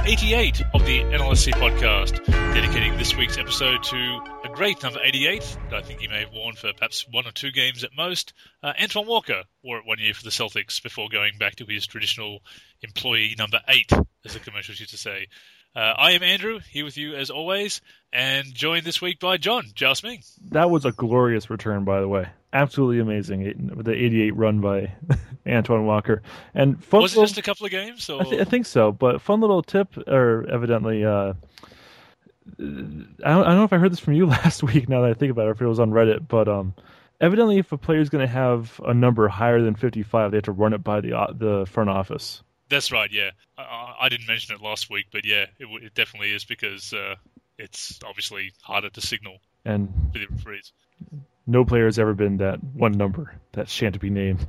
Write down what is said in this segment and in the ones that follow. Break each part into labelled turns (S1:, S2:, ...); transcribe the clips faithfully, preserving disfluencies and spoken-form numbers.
S1: eighty-eight of the N L S C podcast, dedicating this week's episode to a great number eighty-eight that I think he may have worn for perhaps one or two games at most. Uh, Antoine Walker wore it one year for the Celtics before going back to his traditional employee number eight, as the commercials used to say. Uh, I am Andrew, here with you as always, and joined this week by John, Joust Ming.
S2: That was a glorious return, by the way. Absolutely amazing. The eighty-eight run by Antoine Walker. And fun
S1: Was it
S2: little,
S1: just a couple of games? Or?
S2: I, th- I think so, but fun little tip, or evidently, uh, I, don't, I don't know if I heard this from you last week, now that I think about it, if it was on Reddit, but um, evidently if a player is going to have a number higher than fifty-five, they have to run it by the uh, the front office.
S1: That's right, yeah. I, I didn't mention it last week, but yeah, it, it definitely is because uh, it's obviously harder to signal
S2: and
S1: for the referees.
S2: No player has ever been that one number that shan't be named.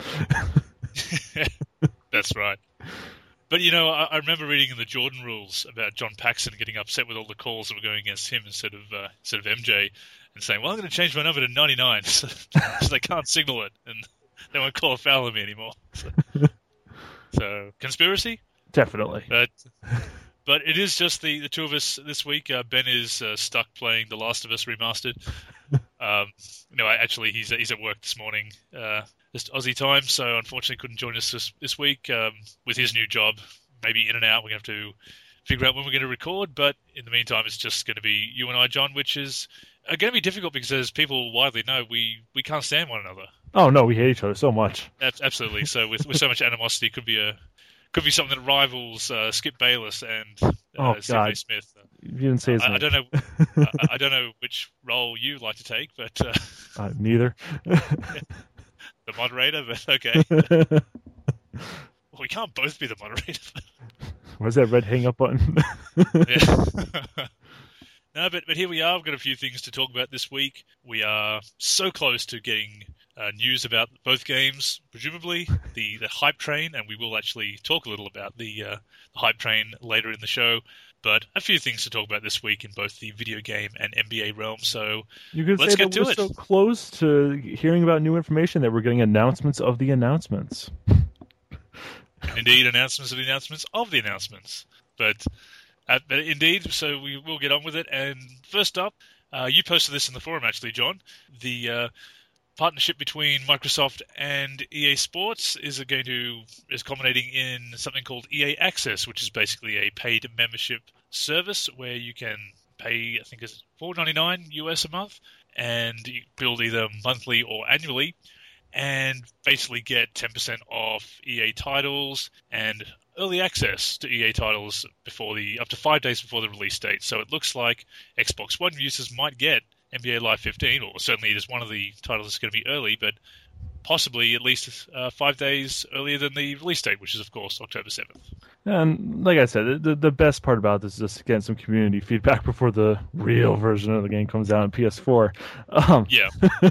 S1: That's right. But, you know, I, I remember reading in the Jordan rules about John Paxson getting upset with all the calls that were going against him instead of uh, instead of M J, and saying, well, I'm going to change my number to ninety-nine so, so they can't signal it, and they won't call a foul on me anymore. So, so conspiracy?
S2: Definitely.
S1: But but it is just the, the two of us this week. Uh, Ben is uh, stuck playing The Last of Us Remastered. Um, no, actually, he's he's at work this morning, uh, just Aussie time, so unfortunately couldn't join us this, this week um, with his new job. Maybe in and out. We're going to have to figure out when we're going to record, but in the meantime, it's just going to be you and I, John, which is uh, going to be difficult because, as people widely know, we, we can't stand one another.
S2: Oh, no, we hate each other so much.
S1: Absolutely. So with, with so much animosity, it could be a could be something that rivals uh, Skip Bayless and uh,
S2: oh,
S1: Stephen A. Smith.
S2: You didn't say his
S1: I,
S2: name.
S1: I don't know. I, I don't know which role you like to take, but uh,
S2: uh, neither.
S1: The moderator, but okay. Well, we can't both be the moderator.
S2: Where's that red hang up button?
S1: Yeah. No, but but here we are. We've got a few things to talk about this week. We are so close to getting uh, news about both games, presumably the, the hype train, and we will actually talk a little about the, uh, the hype train later in the show. But a few things to talk about this week in both the video game and N B A realm. So
S2: you could
S1: let's
S2: say
S1: get
S2: that
S1: to
S2: we're
S1: it.
S2: So close to hearing about new information that we're getting announcements of the announcements.
S1: Indeed, announcements of the announcements of the announcements. But, uh, but indeed, so we will get on with it. And first up, uh, you posted this in the forum, actually, John. The uh, partnership between Microsoft and E A Sports is going to is culminating in something called E A Access, which is basically a paid membership service where you can pay, I think it's four dollars and ninety-nine cents U S a month, and you build either monthly or annually, and basically get ten percent off E A titles and early access to E A titles before the up to five days before the release date. So it looks like Xbox One users might get N B A Live fifteen, or certainly it is one of the titles that's going to be early, but possibly at least uh, five days earlier than the release date, which is, of course, October seventh.
S2: And like I said, the the best part about this is just getting some community feedback before the real version of the game comes out on P S four. Um,
S1: yeah.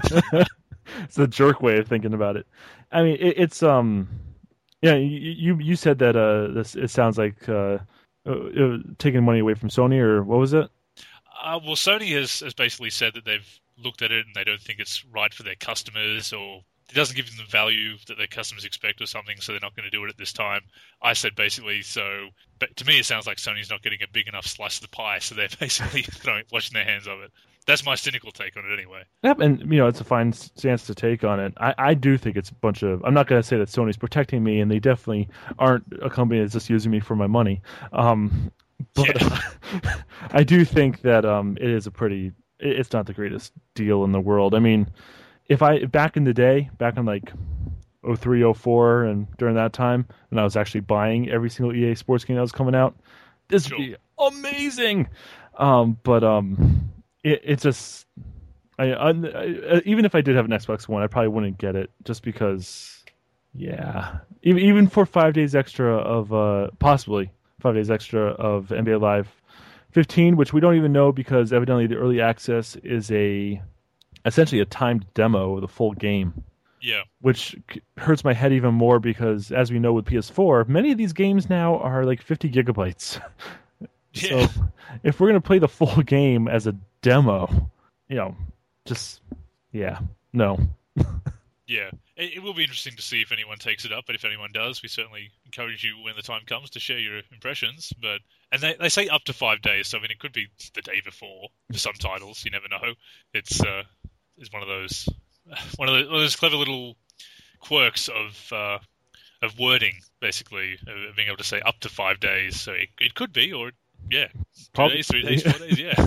S2: It's a jerk way of thinking about it. I mean, it, it's... um, yeah, you you said that uh, this it sounds like uh, uh, taking money away from Sony, or what was it?
S1: Uh, well, Sony has, has basically said that they've looked at it and they don't think it's right for their customers, or it doesn't give them the value that their customers expect or something, so they're not going to do it at this time. I said basically, so, but to me it sounds like Sony's not getting a big enough slice of the pie, so they're basically throwing, washing their hands of it. That's my cynical take on it anyway.
S2: Yep, and you know, it's a fine stance to take on it. I, I do think it's a bunch of... I'm not going to say that Sony's protecting me, and they definitely aren't a company that's just using me for my money. Um, but yeah. I do think that um, it is a pretty... It's not the greatest deal in the world. I mean, if I... Back in the day, back in like oh three, oh four, and during that time, when I was actually buying every single E A Sports game that was coming out, this
S1: sure.
S2: would be amazing! Um, but... um. It, it's just, I, I, I, even if I did have an Xbox One, I probably wouldn't get it just because, yeah, even even for five days extra of, uh, possibly five days extra of N B A Live fifteen, which we don't even know because evidently the early access is a, essentially a timed demo of the full game.
S1: Yeah.
S2: Which hurts my head even more because, as we know with P S four, many of these games now are like fifty gigabytes.
S1: Yeah.
S2: So if we're going to play the full game as a demo, you know, just, yeah, no.
S1: Yeah, it, it will be interesting to see if anyone takes it up, but if anyone does, we certainly encourage you when the time comes to share your impressions. But and they, they say up to five days, so I mean it could be the day before for some titles. You never know. It's uh, it's one of those one of those, one of those clever little quirks of uh, of wording, basically, of being able to say up to five days. So it, it could be, or yeah, two
S2: Probably.
S1: days, three days, four days, yeah.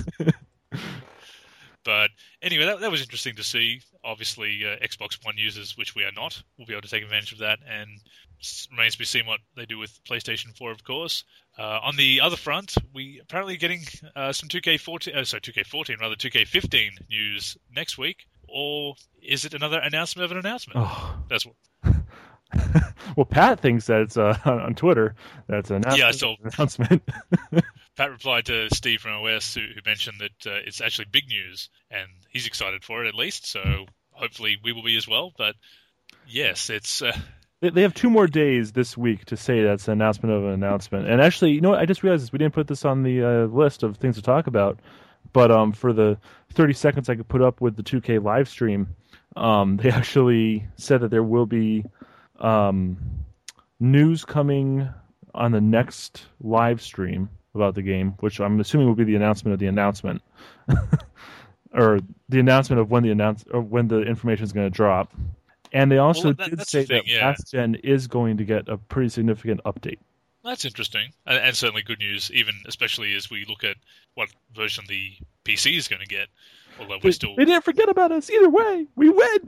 S1: But anyway, that, that was interesting to see. Obviously, uh, Xbox One users, which we are not, will be able to take advantage of that, and it remains to be seen what they do with PlayStation four, of course. Uh, on the other front, we apparently getting uh, some two K fourteen, uh, sorry, two K fourteen, rather two K fifteen news next week, or is it another announcement of an announcement?
S2: Oh.
S1: That's what.
S2: Well, Pat thinks that it's uh, on Twitter. That's an announcement.
S1: Yeah, I saw.
S2: announcement.
S1: Pat replied to Steve from O S, who, who mentioned that uh, it's actually big news, and he's excited for it at least. So hopefully we will be as well. But yes, it's. Uh...
S2: They, they have two more days this week to say that's an announcement of an announcement. And actually, you know what? I just realized this. We didn't put this on the uh, list of things to talk about. But um, for the thirty seconds I could put up with the two K live stream, um, they actually said that there will be um, news coming on the next live stream about the game, which I'm assuming will be the announcement of the announcement, or the announcement of when the announce or when the information is going to drop. And they also
S1: well, that,
S2: did
S1: that's
S2: say
S1: the thing,
S2: that
S1: yeah.
S2: last gen is going to get a pretty significant update.
S1: That's interesting, and, and certainly good news, even especially as we look at what version the P C is going to get. Although
S2: They,
S1: we're still,
S2: they didn't forget about us either way. We win.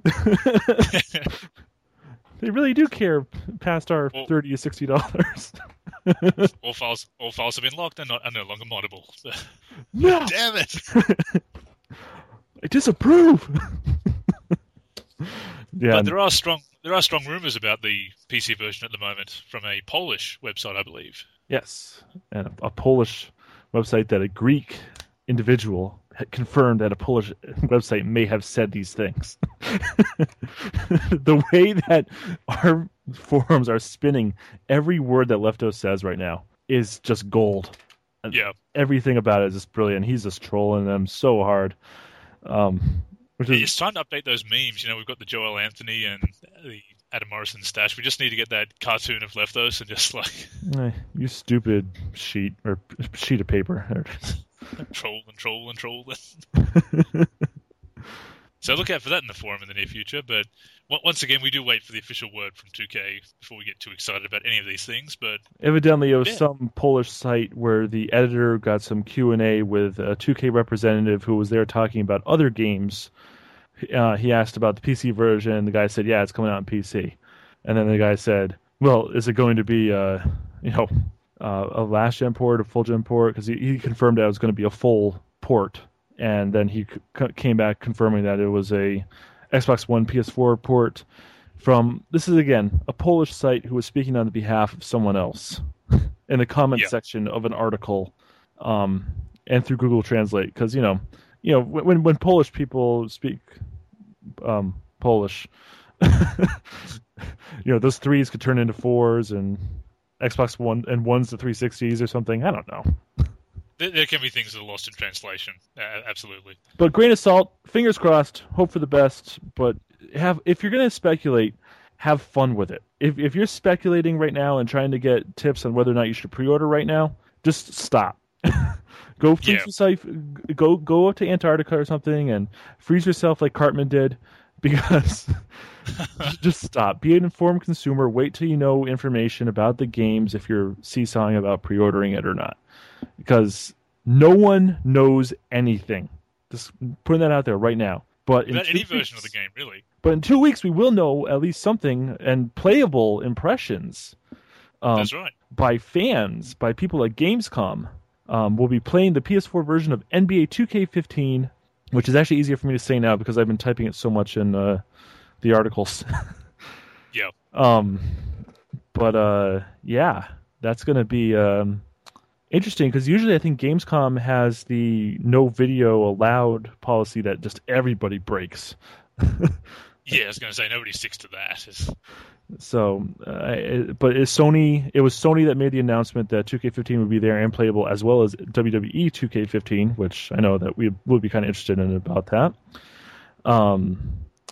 S2: They really do care past our
S1: well,
S2: thirty to sixty dollars.
S1: all files, all files have been locked and not, are no longer moddable.
S2: No,
S1: Damn it!
S2: I disapprove. Yeah,
S1: But there are strong, there are strong rumors about the P C version at the moment from a Polish website, I believe.
S2: yes, and a, a Polish website that a Greek individual had confirmed that a Polish website may have said these things. The way that our forums are spinning every word that Lefto says right now is just gold.
S1: Yeah.
S2: Everything about it is just brilliant. He's just trolling them so hard. Um, which is,
S1: It's time to update those memes. You know, we've got the Joel Anthony and the Adam Morrison stash. We just need to get that cartoon of Leftos and just like
S2: eh, you stupid sheet or sheet of paper. There it is.
S1: troll and troll and troll. So look out for that in the forum in the near future. But once again, we do wait for the official word from two K before we get too excited about any of these things. But
S2: evidently, it was
S1: yeah.
S2: some Polish site where the editor got some Q and A with a two K representative who was there talking about other games. Uh, he asked about the P C version. The guy said, "Yeah, it's coming out on P C." And then the guy said, "Well, is it going to be, uh, you know, uh, a last gen port, a full gen port?" Because he, he confirmed that it was going to be a full port. And then he c- came back confirming that it was a Xbox One P S four port from, this is again, a Polish site who was speaking on behalf of someone else in the comment
S1: yeah.
S2: section of an article, um, and through Google Translate. Because, you know, you know, when when Polish people speak um, Polish, you know, those threes could turn into fours and Xbox One and ones to three sixties or something. I don't know.
S1: There, there can be things that are lost in translation. Uh, absolutely.
S2: But grain of salt, fingers crossed, hope for the best. But have if you're going to speculate, have fun with it. If if you're speculating right now and trying to get tips on whether or not you should pre-order right now, just stop. Go freeze
S1: Yeah.
S2: yourself. Go go up to Antarctica or something and freeze yourself like Cartman did, because just stop. Be an informed consumer. Wait till you know information about the games if you're seesawing about pre-ordering it or not, because no one knows anything. Just putting that out there right now. But in
S1: About any
S2: two
S1: version
S2: weeks,
S1: of the game, really.
S2: But in two weeks, we will know at least something and playable impressions. Um,
S1: That's right.
S2: By fans, by people at Gamescom. Um, we'll be playing the P S four version of N B A two K fifteen, which is actually easier for me to say now because I've been typing it so much in uh, the articles.
S1: Yeah.
S2: Um, but uh, yeah, that's going to be um, interesting because usually I think Gamescom has the no video allowed policy that just everybody breaks.
S1: Yeah, I was going to say, nobody sticks to that. It's...
S2: So, uh, it, but is Sony? It was Sony that made the announcement that two K fifteen would be there and playable, as well as W W E two K fifteen, which I know that we would be kind of interested in about that. Um,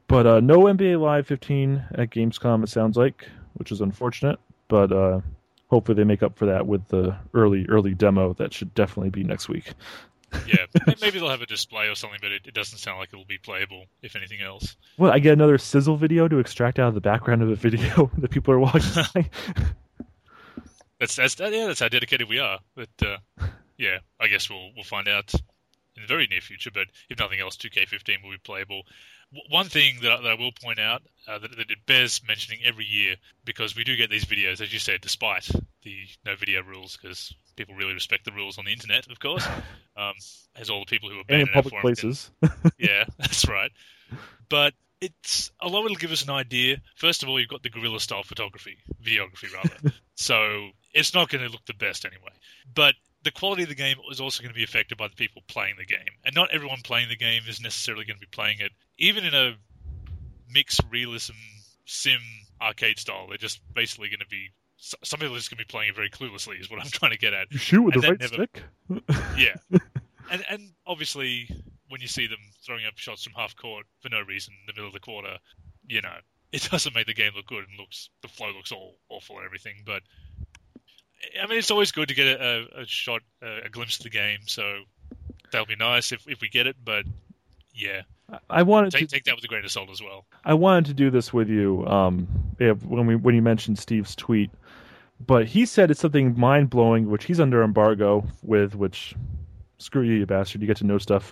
S2: But uh, no N B A Live fifteen at Gamescom, it sounds like, which is unfortunate. But uh, hopefully they make up for that with the early early demo that should definitely be next week.
S1: Yeah, maybe they'll have a display or something, but it, it doesn't sound like it'll be playable, if anything else.
S2: Well, I get another sizzle video to extract out of the background of the video that people are watching.
S1: that's that's yeah, that's how dedicated we are. But uh, yeah, I guess we'll we'll find out in the very near future. But if nothing else, two K fifteen will be playable. W- one thing that I, that I will point out uh, that, that it bears mentioning every year, because we do get these videos, as you said, despite the no video rules, because people really respect the rules on the internet, of course, um, as all the people who are banned
S2: and in public places.
S1: Can, yeah, that's right. But it's although it'll give us an idea. First of all, you've got the guerrilla style photography, videography rather. So it's not going to look the best anyway. But the quality of the game is also going to be affected by the people playing the game, and not everyone playing the game is necessarily going to be playing it, even in a mixed realism sim arcade style. They're just basically going to be. Some people are just going to be playing it very cluelessly, is what I'm trying to get at.
S2: You shoot with
S1: and
S2: the right
S1: never,
S2: stick?
S1: Yeah. And and obviously, when you see them throwing up shots from half court for no reason in the middle of the quarter, you know, it doesn't make the game look good, and looks the flow looks all awful and everything. But, I mean, it's always good to get a, a shot, a, a glimpse of the game, so that'll be nice if, if we get it, but yeah.
S2: I wanted
S1: take,
S2: to
S1: take that with a grain of salt as well.
S2: I wanted to do this with you um, yeah, when we when you mentioned Steve's tweet, but he said it's something mind blowing, which he's under embargo with. Which screw you, you bastard! You get to know stuff.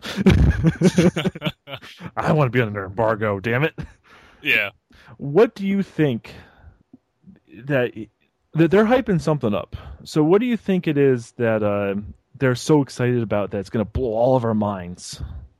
S2: I want to be under embargo. Damn it!
S1: Yeah.
S2: What do you think that that they're hyping something up? So what do you think it is that uh, they're so excited about that's going to blow all of our minds?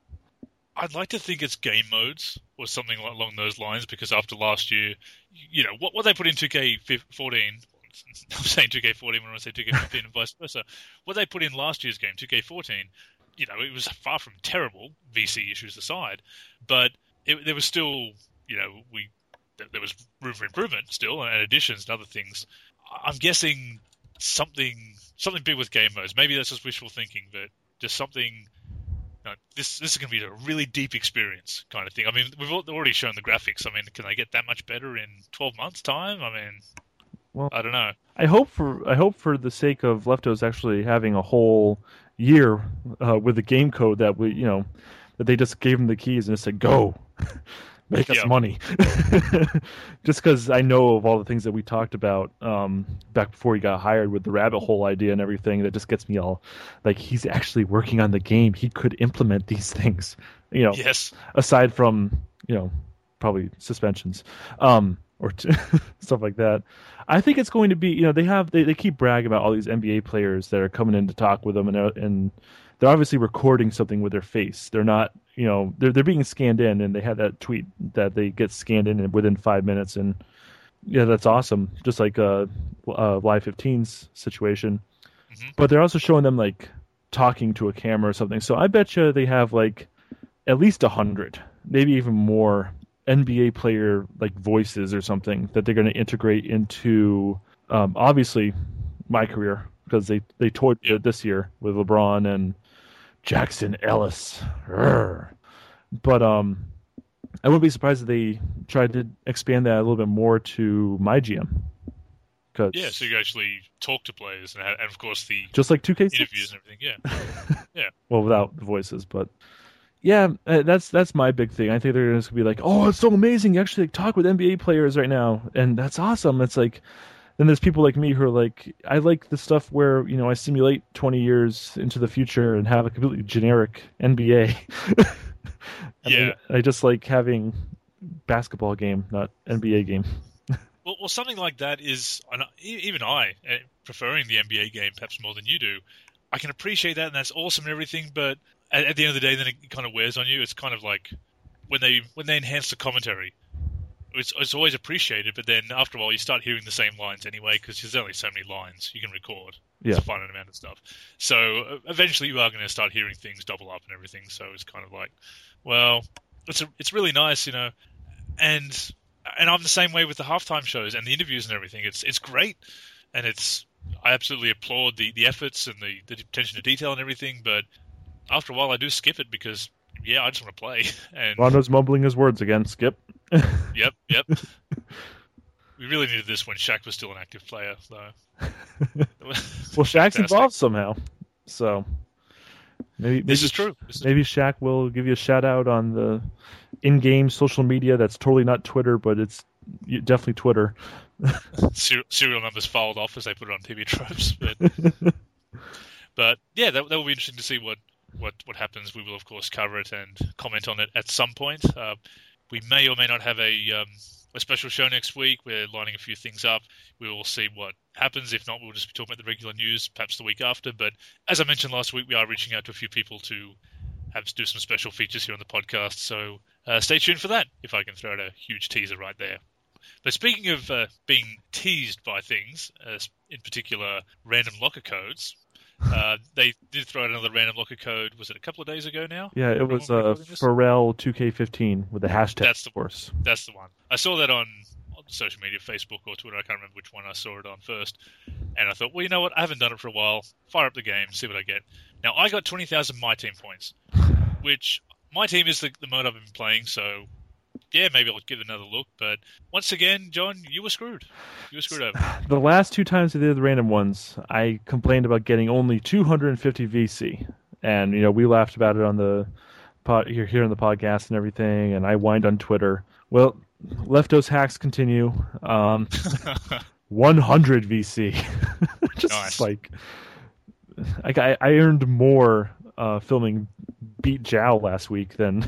S1: I'd like to think it's game modes or something along those lines, because after last year, you know, what, what they put in two K fourteen, I'm saying two K fourteen when I say two K fifteen and vice versa, what they put in last year's game, two K fourteen, you know, it was far from terrible, V C issues aside, but it, there was still, you know, we there was room for improvement still, and additions and other things. I'm guessing something something big with game modes. Maybe that's just wishful thinking, but just something... No, this this is going to be a really deep experience kind of thing. I mean, we've already shown the graphics. I mean, can they get that much better in twelve months' time? I mean, well, I don't know.
S2: I hope for I hope for the sake of Leftos actually having a whole year uh, with the game code that we, you know, that they just gave them the keys and just said, go, make us
S1: yeah.
S2: money. Just because I know of all the things that we talked about um, back before he got hired with the rabbit hole idea and everything, that just gets me all like, he's actually working on the game. He could implement these things, you know,
S1: yes.
S2: aside from, you know, probably suspensions um, or t- stuff like that. I think it's going to be, you know, they have, they, they keep bragging about all these N B A players that are coming in to talk with them, and, and they're obviously recording something with their face. They're not, you know, they're they're being scanned in, and they had that tweet that they get scanned in within five minutes, and yeah, that's awesome. Just like uh, uh Live fifteen's situation, mm-hmm. But they're also showing them like talking to a camera or something. So I bet you they have like at least a hundred, maybe even more N B A player like voices or something that they're going to integrate into um, obviously my career, because they they toyed
S1: yep.
S2: this year with LeBron and Jackson Ellis. Urgh. But um, I wouldn't be surprised if they tried to expand that a little bit more to my G M. Cause
S1: yeah, so you actually talk to players, and, and of course the
S2: just like two K
S1: interviews and everything. Yeah, yeah.
S2: Well, without the voices, but yeah, that's that's my big thing. I think they're just gonna be like, "Oh, it's so amazing! You actually like, talk with N B A players right now, and that's awesome." It's like. Then there's people like me who are like, I like the stuff where, you know, I simulate twenty years into the future and have a completely generic N B A.
S1: Yeah.
S2: I, I just like having basketball game, not N B A game.
S1: well, well, something like that is, even I, preferring the N B A game perhaps more than you do, I can appreciate that, and that's awesome and everything, but at, at the end of the day, then it kind of wears on you. It's kind of like when they when they enhance the commentary. It's, it's always appreciated, but then after a while you start hearing the same lines anyway, because there's only so many lines you can record.
S2: Yeah.
S1: It's a finite amount of stuff. So uh, eventually you are going to start hearing things double up and everything, so it's kind of like, well, it's a, it's really nice, you know, and and I'm the same way with the halftime shows and the interviews and everything. It's it's great, and it's I absolutely applaud the, the efforts and the, the attention to detail and everything, but after a while I do skip it because yeah, I just want to play. And
S2: Rondo's mumbling his words again. Skip.
S1: Yep, yep. We really needed this when Shaq was still an active player, though.
S2: Well, Shaq's involved somehow, so maybe, maybe
S1: this is true. This is
S2: maybe Shaq will give you a shout out on the in-game social media. That's totally not Twitter, but it's definitely Twitter.
S1: Ser- serial numbers filed off as they put it on T V tropes, but but yeah, that that will be interesting to see what, what, what happens. We will of course cover it and comment on it at some point. Uh, we may or may not have a um, a special show next week. We're lining a few things up. We will see what happens. If not, we'll just be talking about the regular news, perhaps the week after. But as I mentioned last week, we are reaching out to a few people to have to do some special features here on the podcast. So uh, stay tuned for that, if I can throw out a huge teaser right there. But speaking of uh, being teased by things, uh, in particular random locker codes, uh, they did throw out another random locker code. Was it a couple of days ago now?
S2: Yeah, it was uh, Pharrell two K fifteen with the hashtag.
S1: That's the
S2: course.
S1: That's the one. I saw that on, on social media, Facebook or Twitter. I can't remember which one I saw it on first. And I thought, well, you know what? I haven't done it for a while. Fire up the game, see what I get. Now, I got twenty thousand My Team points, which my team is the, the mode I've been playing, so yeah, maybe I'll give it another look. But once again, John, you were screwed. You were screwed over.
S2: The last two times I did the random ones, I complained about getting only two hundred fifty V C. And, you know, we laughed about it on the pod, here, here on the podcast and everything, and I whined on Twitter. Well, Leftos hacks continue. Um, one hundred V C. Just
S1: Nice.
S2: like, like I, I earned more uh, filming Beat Jow last week than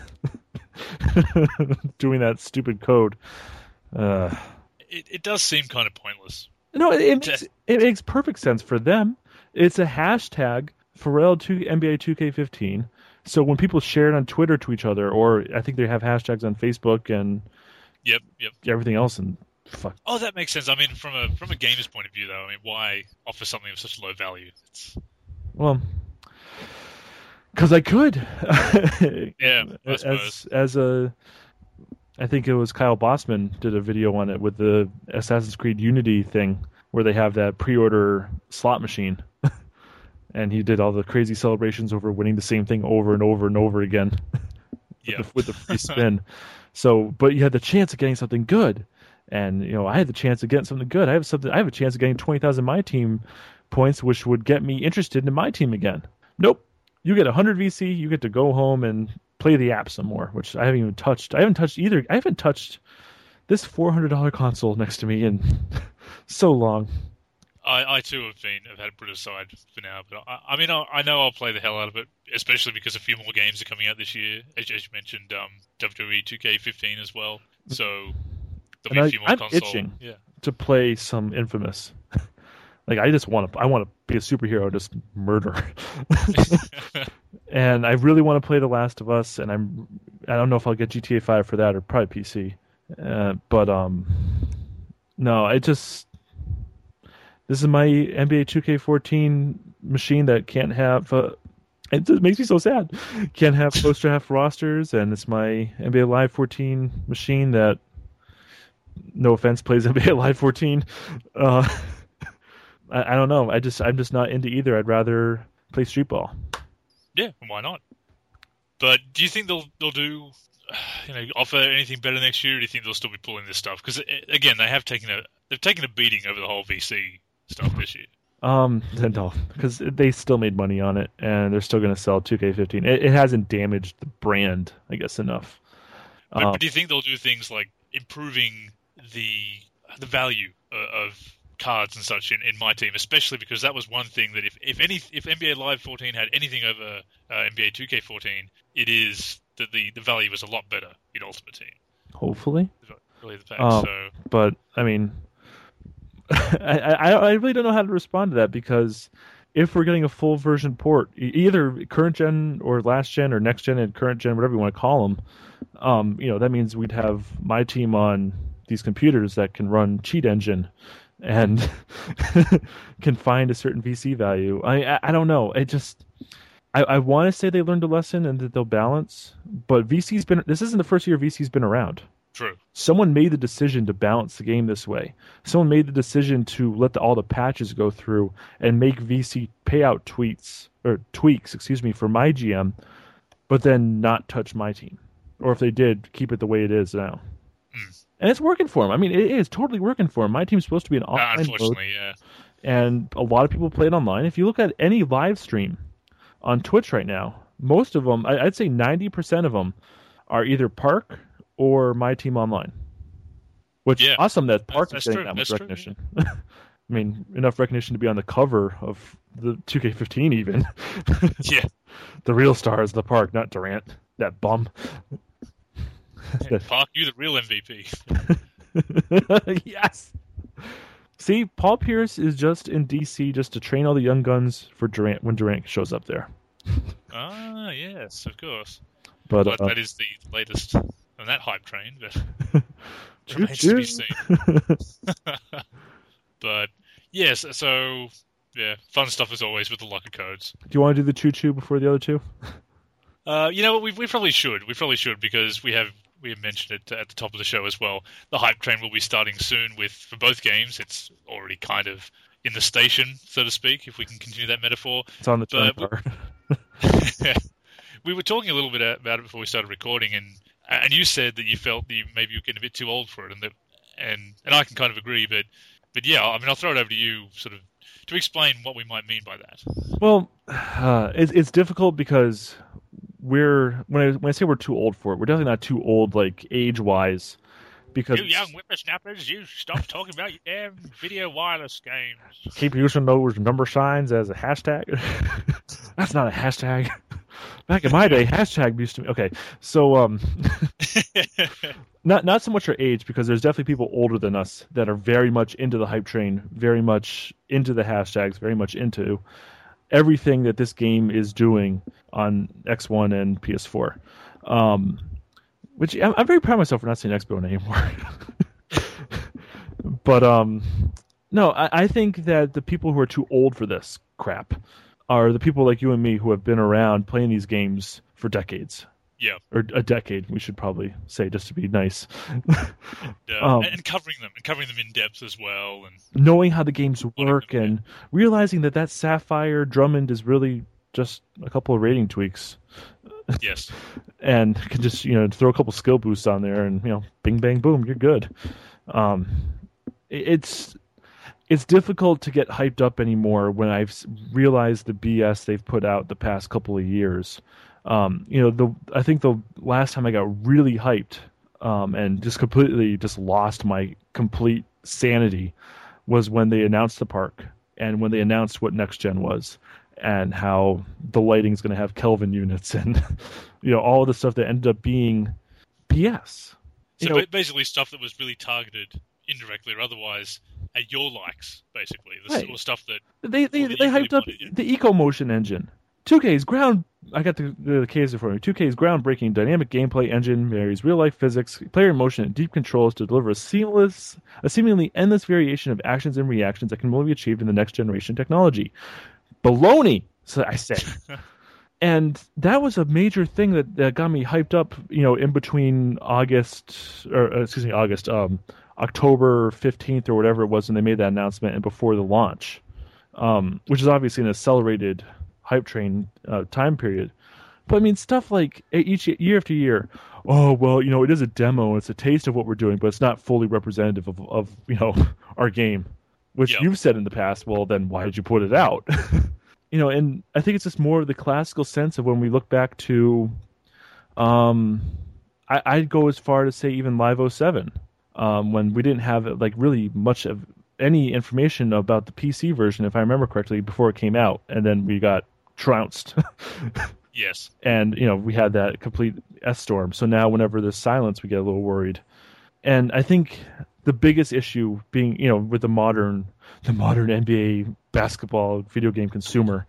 S2: doing that stupid code. Uh,
S1: it, it does seem kind of pointless.
S2: no, it, it, makes, it makes perfect sense for them. It's a hashtag Pharrell two, N B A two K fifteen. So when people share it on Twitter to each other, or I think they have hashtags on Facebook and
S1: Yep, yep.
S2: everything else, and fuck.
S1: Oh, that makes sense. I mean, from a from a gamer's point of view, though, I mean, why offer something of such low value? It's...
S2: Well, because I could.
S1: Yeah, I
S2: as
S1: suppose.
S2: as a, I think it was Kyle Bossman did a video on it with the Assassin's Creed Unity thing, where they have that pre-order slot machine, and he did all the crazy celebrations over winning the same thing over and over and over again.
S1: Yeah,
S2: with, the, with the free spin. So, but you had the chance of getting something good, and you know I had the chance of getting something good. I have something. I have a chance of getting twenty thousand My Team points, which would get me interested in My Team again. Nope. You get one hundred V C, you get to go home and play the app some more, which I haven't even touched. I haven't touched either. I haven't touched this four hundred dollars console next to me in so long.
S1: I, I too have been have had it put aside for now, but I, I mean I, I know I'll play the hell out of it, especially because a few more games are coming out this year, as, as you mentioned, um, W W E two K fifteen as well. So there'll be
S2: And
S1: a
S2: I,
S1: few more
S2: I'm
S1: console.
S2: itching
S1: Yeah.
S2: to play some Infamous. Like I just want to, I want to be a superhero, just murder. And I really want to play The Last of Us, and I'm, I don't know if I'll get G T A five for that or probably P C. Uh, but um, no, it just, this is my N B A two K fourteen machine that can't have. Uh, it just makes me so sad. Can't have post draft rosters, and it's my N B A Live fourteen machine that, no offense, plays N B A Live fourteen. Uh, I, I don't know. I just I'm just not into either. I'd rather play street ball.
S1: Yeah, why not? But do you think they'll they'll do, you know, offer anything better next year? Or do you think they'll still be pulling this stuff? Because again, they have taken a they've taken a beating over the whole V C stuff this year.
S2: Um, no, because they still made money on it, and they're still going to sell two K fifteen. It, it hasn't damaged the brand, I guess, enough.
S1: But,
S2: um,
S1: but do you think they'll do things like improving the the value of cards and such in, in My Team, especially because that was one thing that if, if any if N B A Live fourteen had anything over uh, N B A two K fourteen, it is that the, the value was a lot better in Ultimate Team.
S2: Hopefully,
S1: really the fact.
S2: Um,
S1: so,
S2: but I mean, I, I I really don't know how to respond to that, because if we're getting a full version port, e- either current gen or last gen or next gen and current gen, whatever you want to call them, um, you know, that means we'd have My Team on these computers that can run Cheat Engine and can find a certain V C value. I I, I don't know. It just I, I want to say they learned a lesson and that they'll balance, but V C's been this isn't the first year V C's been around.
S1: true.
S2: Someone made the decision to balance the game this way. Someone made the decision to let the, all the patches go through and make V C payout tweets or tweaks, excuse me, for my G M but then not touch my team, or if they did, keep it the way it is now. Mm. And it's working for them. I mean, it is totally working for them. My team's supposed to be an offline
S1: uh, unfortunately,
S2: mode,
S1: yeah.
S2: And a lot of people play it online. If you look at any live stream on Twitch right now, most of them, I'd say ninety percent of them, are either Park or My Team Online. Which
S1: yeah.
S2: is awesome that Park
S1: that's,
S2: is
S1: that's
S2: getting
S1: true.
S2: that much
S1: that's
S2: recognition. True, yeah. I mean, enough recognition to be on the cover of the two K fifteen even.
S1: Yeah.
S2: The real star is the Park, not Durant. That bum.
S1: Hey, Park, you the real M V P.
S2: Yes. See, Paul Pierce is just in D C just to train all the young guns for Durant when Durant shows up there.
S1: Ah, yes, of course.
S2: But,
S1: but
S2: uh,
S1: that is the latest on that hype train, but remains to be seen. But yes, so yeah, fun stuff as always with the locker codes.
S2: Do you want to do the choo-choo before the other two?
S1: Uh, you know what? We we probably should. We probably should because we have we have mentioned it at the top of the show as well. The hype train will be starting soon with for both games. It's already kind of in the station, so to speak, if we can continue that metaphor.
S2: It's on the train
S1: car. We were talking a little bit about it before we started recording, and and you said that you felt that you, maybe you're getting a bit too old for it, and that and and I can kind of agree, but but yeah, I mean, I'll throw it over to you, sort of, to explain what we might mean by that.
S2: Well, uh, it's it's difficult because we're when I when I say we're too old for it, we're definitely not too old, like age wise. Because
S1: you young whippersnappers, you stop talking about your damn video wireless games.
S2: Keep using those number signs as a hashtag. That's not a hashtag. Back in my day, hashtag used to be okay. So, um, not not so much our age, because there's definitely people older than us that are very much into the hype train, very much into the hashtags, very much into everything that this game is doing on X one and P S four. Um, which I'm, I'm very proud of myself for not saying X-Bone anymore. But um, no, I, I think that the people who are too old for this crap are the people like you and me who have been around playing these games for decades.
S1: Yeah.
S2: Or a decade, we should probably say, just to be nice.
S1: Yeah.
S2: um,
S1: and covering them, and covering them in depth as well. And
S2: knowing how the games work them, and yeah. realizing that that Sapphire Drummond is really just a couple of rating tweaks.
S1: Yes.
S2: And can just, you know, throw a couple skill boosts on there and, you know, bing, bang, boom, you're good. Um, it's it's difficult to get hyped up anymore when I've realized the B S they've put out the past couple of years. Um, you know, the I think the last time I got really hyped um, and just completely just lost my complete sanity was when they announced the park and when they announced what next gen was. And how the lighting's going to have Kelvin units and, you know, all of the stuff that ended up being B S.
S1: So
S2: you know,
S1: basically stuff that was really targeted indirectly or otherwise at your likes, basically. The
S2: right.
S1: sort of stuff that...
S2: They they, they hyped up the Eco Motion engine. two K's ground... I got the, the case for me. two K's groundbreaking dynamic gameplay engine marries real-life physics, player motion, and deep controls to deliver a seamless, a seemingly endless variation of actions and reactions that can only be achieved in the next-generation technology. Baloney, so I say. And that was a major thing that, that got me hyped up, you know, in between August, or uh, excuse me, August, um, October fifteenth or whatever it was when they made that announcement and before the launch, um, which is obviously an accelerated hype train uh, time period. But I mean, stuff like each year after year, oh, well, you know, it is a demo, it's a taste of what we're doing, but it's not fully representative of, of you know, our game. Which yep. you've said in the past, well, then why did you put it out? You know, and I think it's just more of the classical sense of when we look back to, um, I, I'd go as far to say even Live oh seven, um, when we didn't have like really much of any information about the P C version, if I remember correctly, before it came out, and then we got trounced.
S1: Yes.
S2: And, you know, we had that complete S-storm. So now whenever there's silence, we get a little worried. And I think the biggest issue being, you know, with the modern, the modern N B A basketball video game consumer,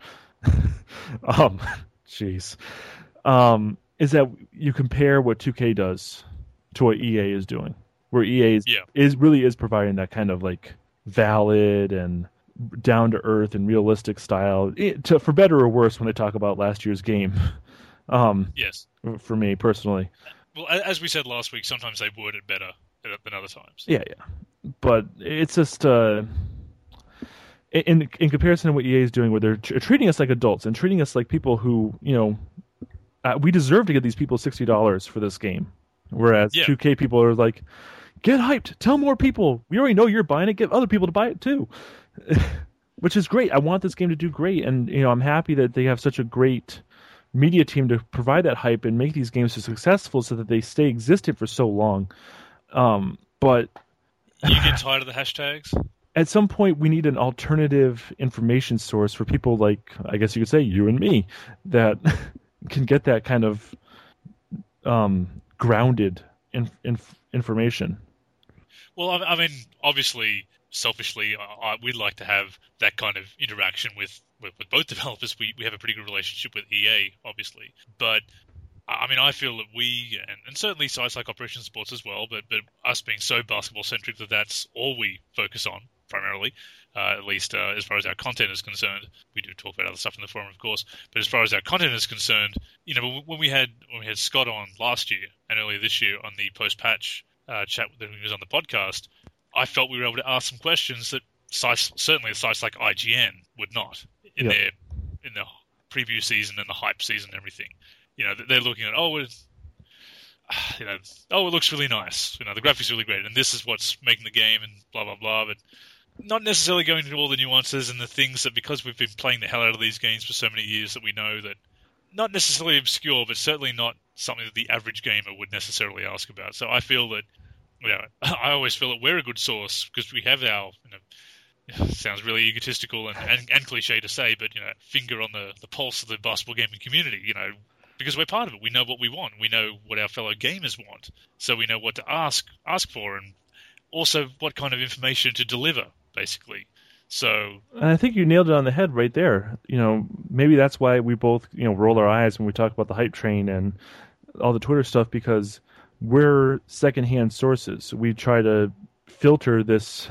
S2: um, jeez, um, is that you compare what two K does to what E A is doing, where E A is,
S1: yeah.
S2: is really is providing that kind of like valid and down to earth and realistic style, it, to, for better or worse, when they talk about last year's game. Um,
S1: yes,
S2: for me personally.
S1: Well, as we said last week, sometimes they word it better than other times.
S2: Yeah, yeah. But it's just uh, in in comparison to what E A is doing, where they're t- treating us like adults and treating us like people who, you know, uh, we deserve to get these people sixty dollars for this game. Whereas
S1: Yeah.
S2: two K people are like, get hyped, tell more people. We already know you're buying it, get other people to buy it too. Which is great. I want this game to do great, and you know, I'm happy that they have such a great media team to provide that hype and make these games so successful so that they stay existent for so long. Um, but
S1: You get tired of the hashtags?
S2: at some point, we need an alternative information source for people like, I guess you could say, you and me, that can get that kind of um, grounded in, in, information.
S1: Well, I, I mean, obviously, selfishly, I, I, we'd like to have that kind of interaction with, with, with both developers. We we have a pretty good relationship with E A, obviously. But, I mean, I feel that we, and, and certainly sites like Operation Sports as well, but, but us being so basketball-centric that that's all we focus on, primarily, uh, at least uh, as far as our content is concerned. We do talk about other stuff in the forum, of course, but as far as our content is concerned, you know, when we had when we had Scott on last year and earlier this year on the post-patch uh, chat that he was on the podcast, I felt we were able to ask some questions that sites, certainly sites like I G N would not in
S2: yeah.
S1: their in the preview season and the hype season and everything. You know, they're looking at, oh, it's, you know, oh, it looks really nice. You know, the graphics are really great, and this is what's making the game, and blah blah blah. But not necessarily going into all the nuances and the things that, because we've been playing the hell out of these games for so many years, that we know that not necessarily obscure, but certainly not something that the average gamer would necessarily ask about. So I feel that, you know, I always feel that we're a good source because we have our, you know, it sounds really egotistical and, and, and cliche to say, but, you know, finger on the, the pulse of the basketball gaming community, you know, because we're part of it. We know what we want. We know what our fellow gamers want. So we know what to ask ask for, and also what kind of information to deliver, basically. So,
S2: and I think you nailed it on the head right there. You know, maybe that's why we both, you know, roll our eyes when we talk about the hype train and all the Twitter stuff, because we're secondhand sources. We try to filter this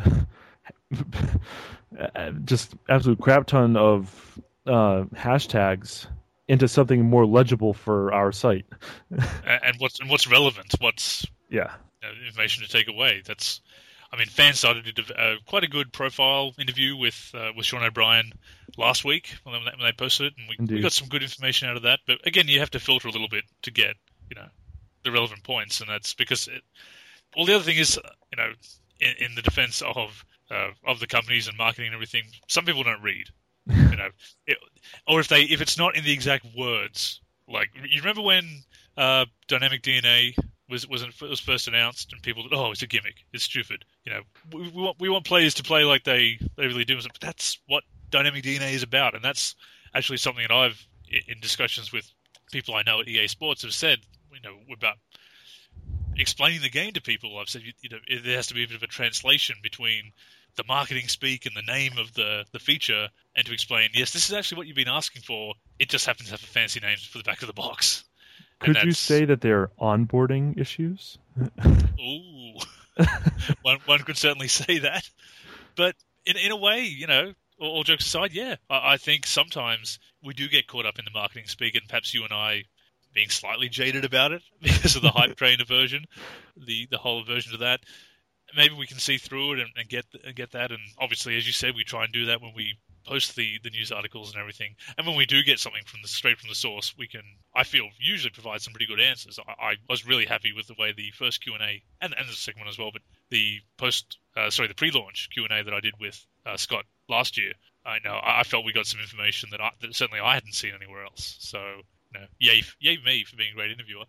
S2: just absolute crap ton of uh, hashtags into something more legible for our site.
S1: and what's and what's relevant? What's
S2: yeah
S1: you know, information to take away? That's, I mean, Fanstarter did a, uh, quite a good profile interview with uh, with Sean O'Brien last week when they, when they posted it, and we, we got some good information out of that. But again, you have to filter a little bit to get, you know, the relevant points, and that's because it, well, the other thing is, you know, in, in the defense of uh, of the companies and marketing and everything, some people don't read. You know, it, or if they if it's not in the exact words, like you remember when uh, Dynamic D N A was was was first announced, and people thought, oh, it's a gimmick, it's stupid. You know, we, we want we want players to play like they, they really do, but that's what Dynamic D N A is about, and that's actually something that I've in discussions with people I know at E A Sports have said, you know, about explaining the game to people. I've said, you, you know, there has to be a bit of a translation between the marketing speak and the name of the, the feature, and to explain, yes, this is actually what you've been asking for. It just happens to have a fancy name for the back of the box.
S2: Could you say that they're onboarding issues?
S1: Ooh, one one could certainly say that. But in in a way, you know, all, all jokes aside, yeah, I, I think sometimes we do get caught up in the marketing speak, and perhaps you and I being slightly jaded about it because of the hype train aversion, the the whole aversion to that. Maybe we can see through it and, and get and get that, and obviously, as you said, we try and do that when we post the, the news articles and everything. And when we do get something from the straight from the source, we can, I feel, usually provide some pretty good answers. I, I was really happy with the way the first Q and A, and, and the second one as well, but the post, uh, sorry, the pre-launch Q and A that I did with uh, Scott last year, I know I felt we got some information that, I, that certainly I hadn't seen anywhere else. So, you know, yay, yay me for being a great interviewer.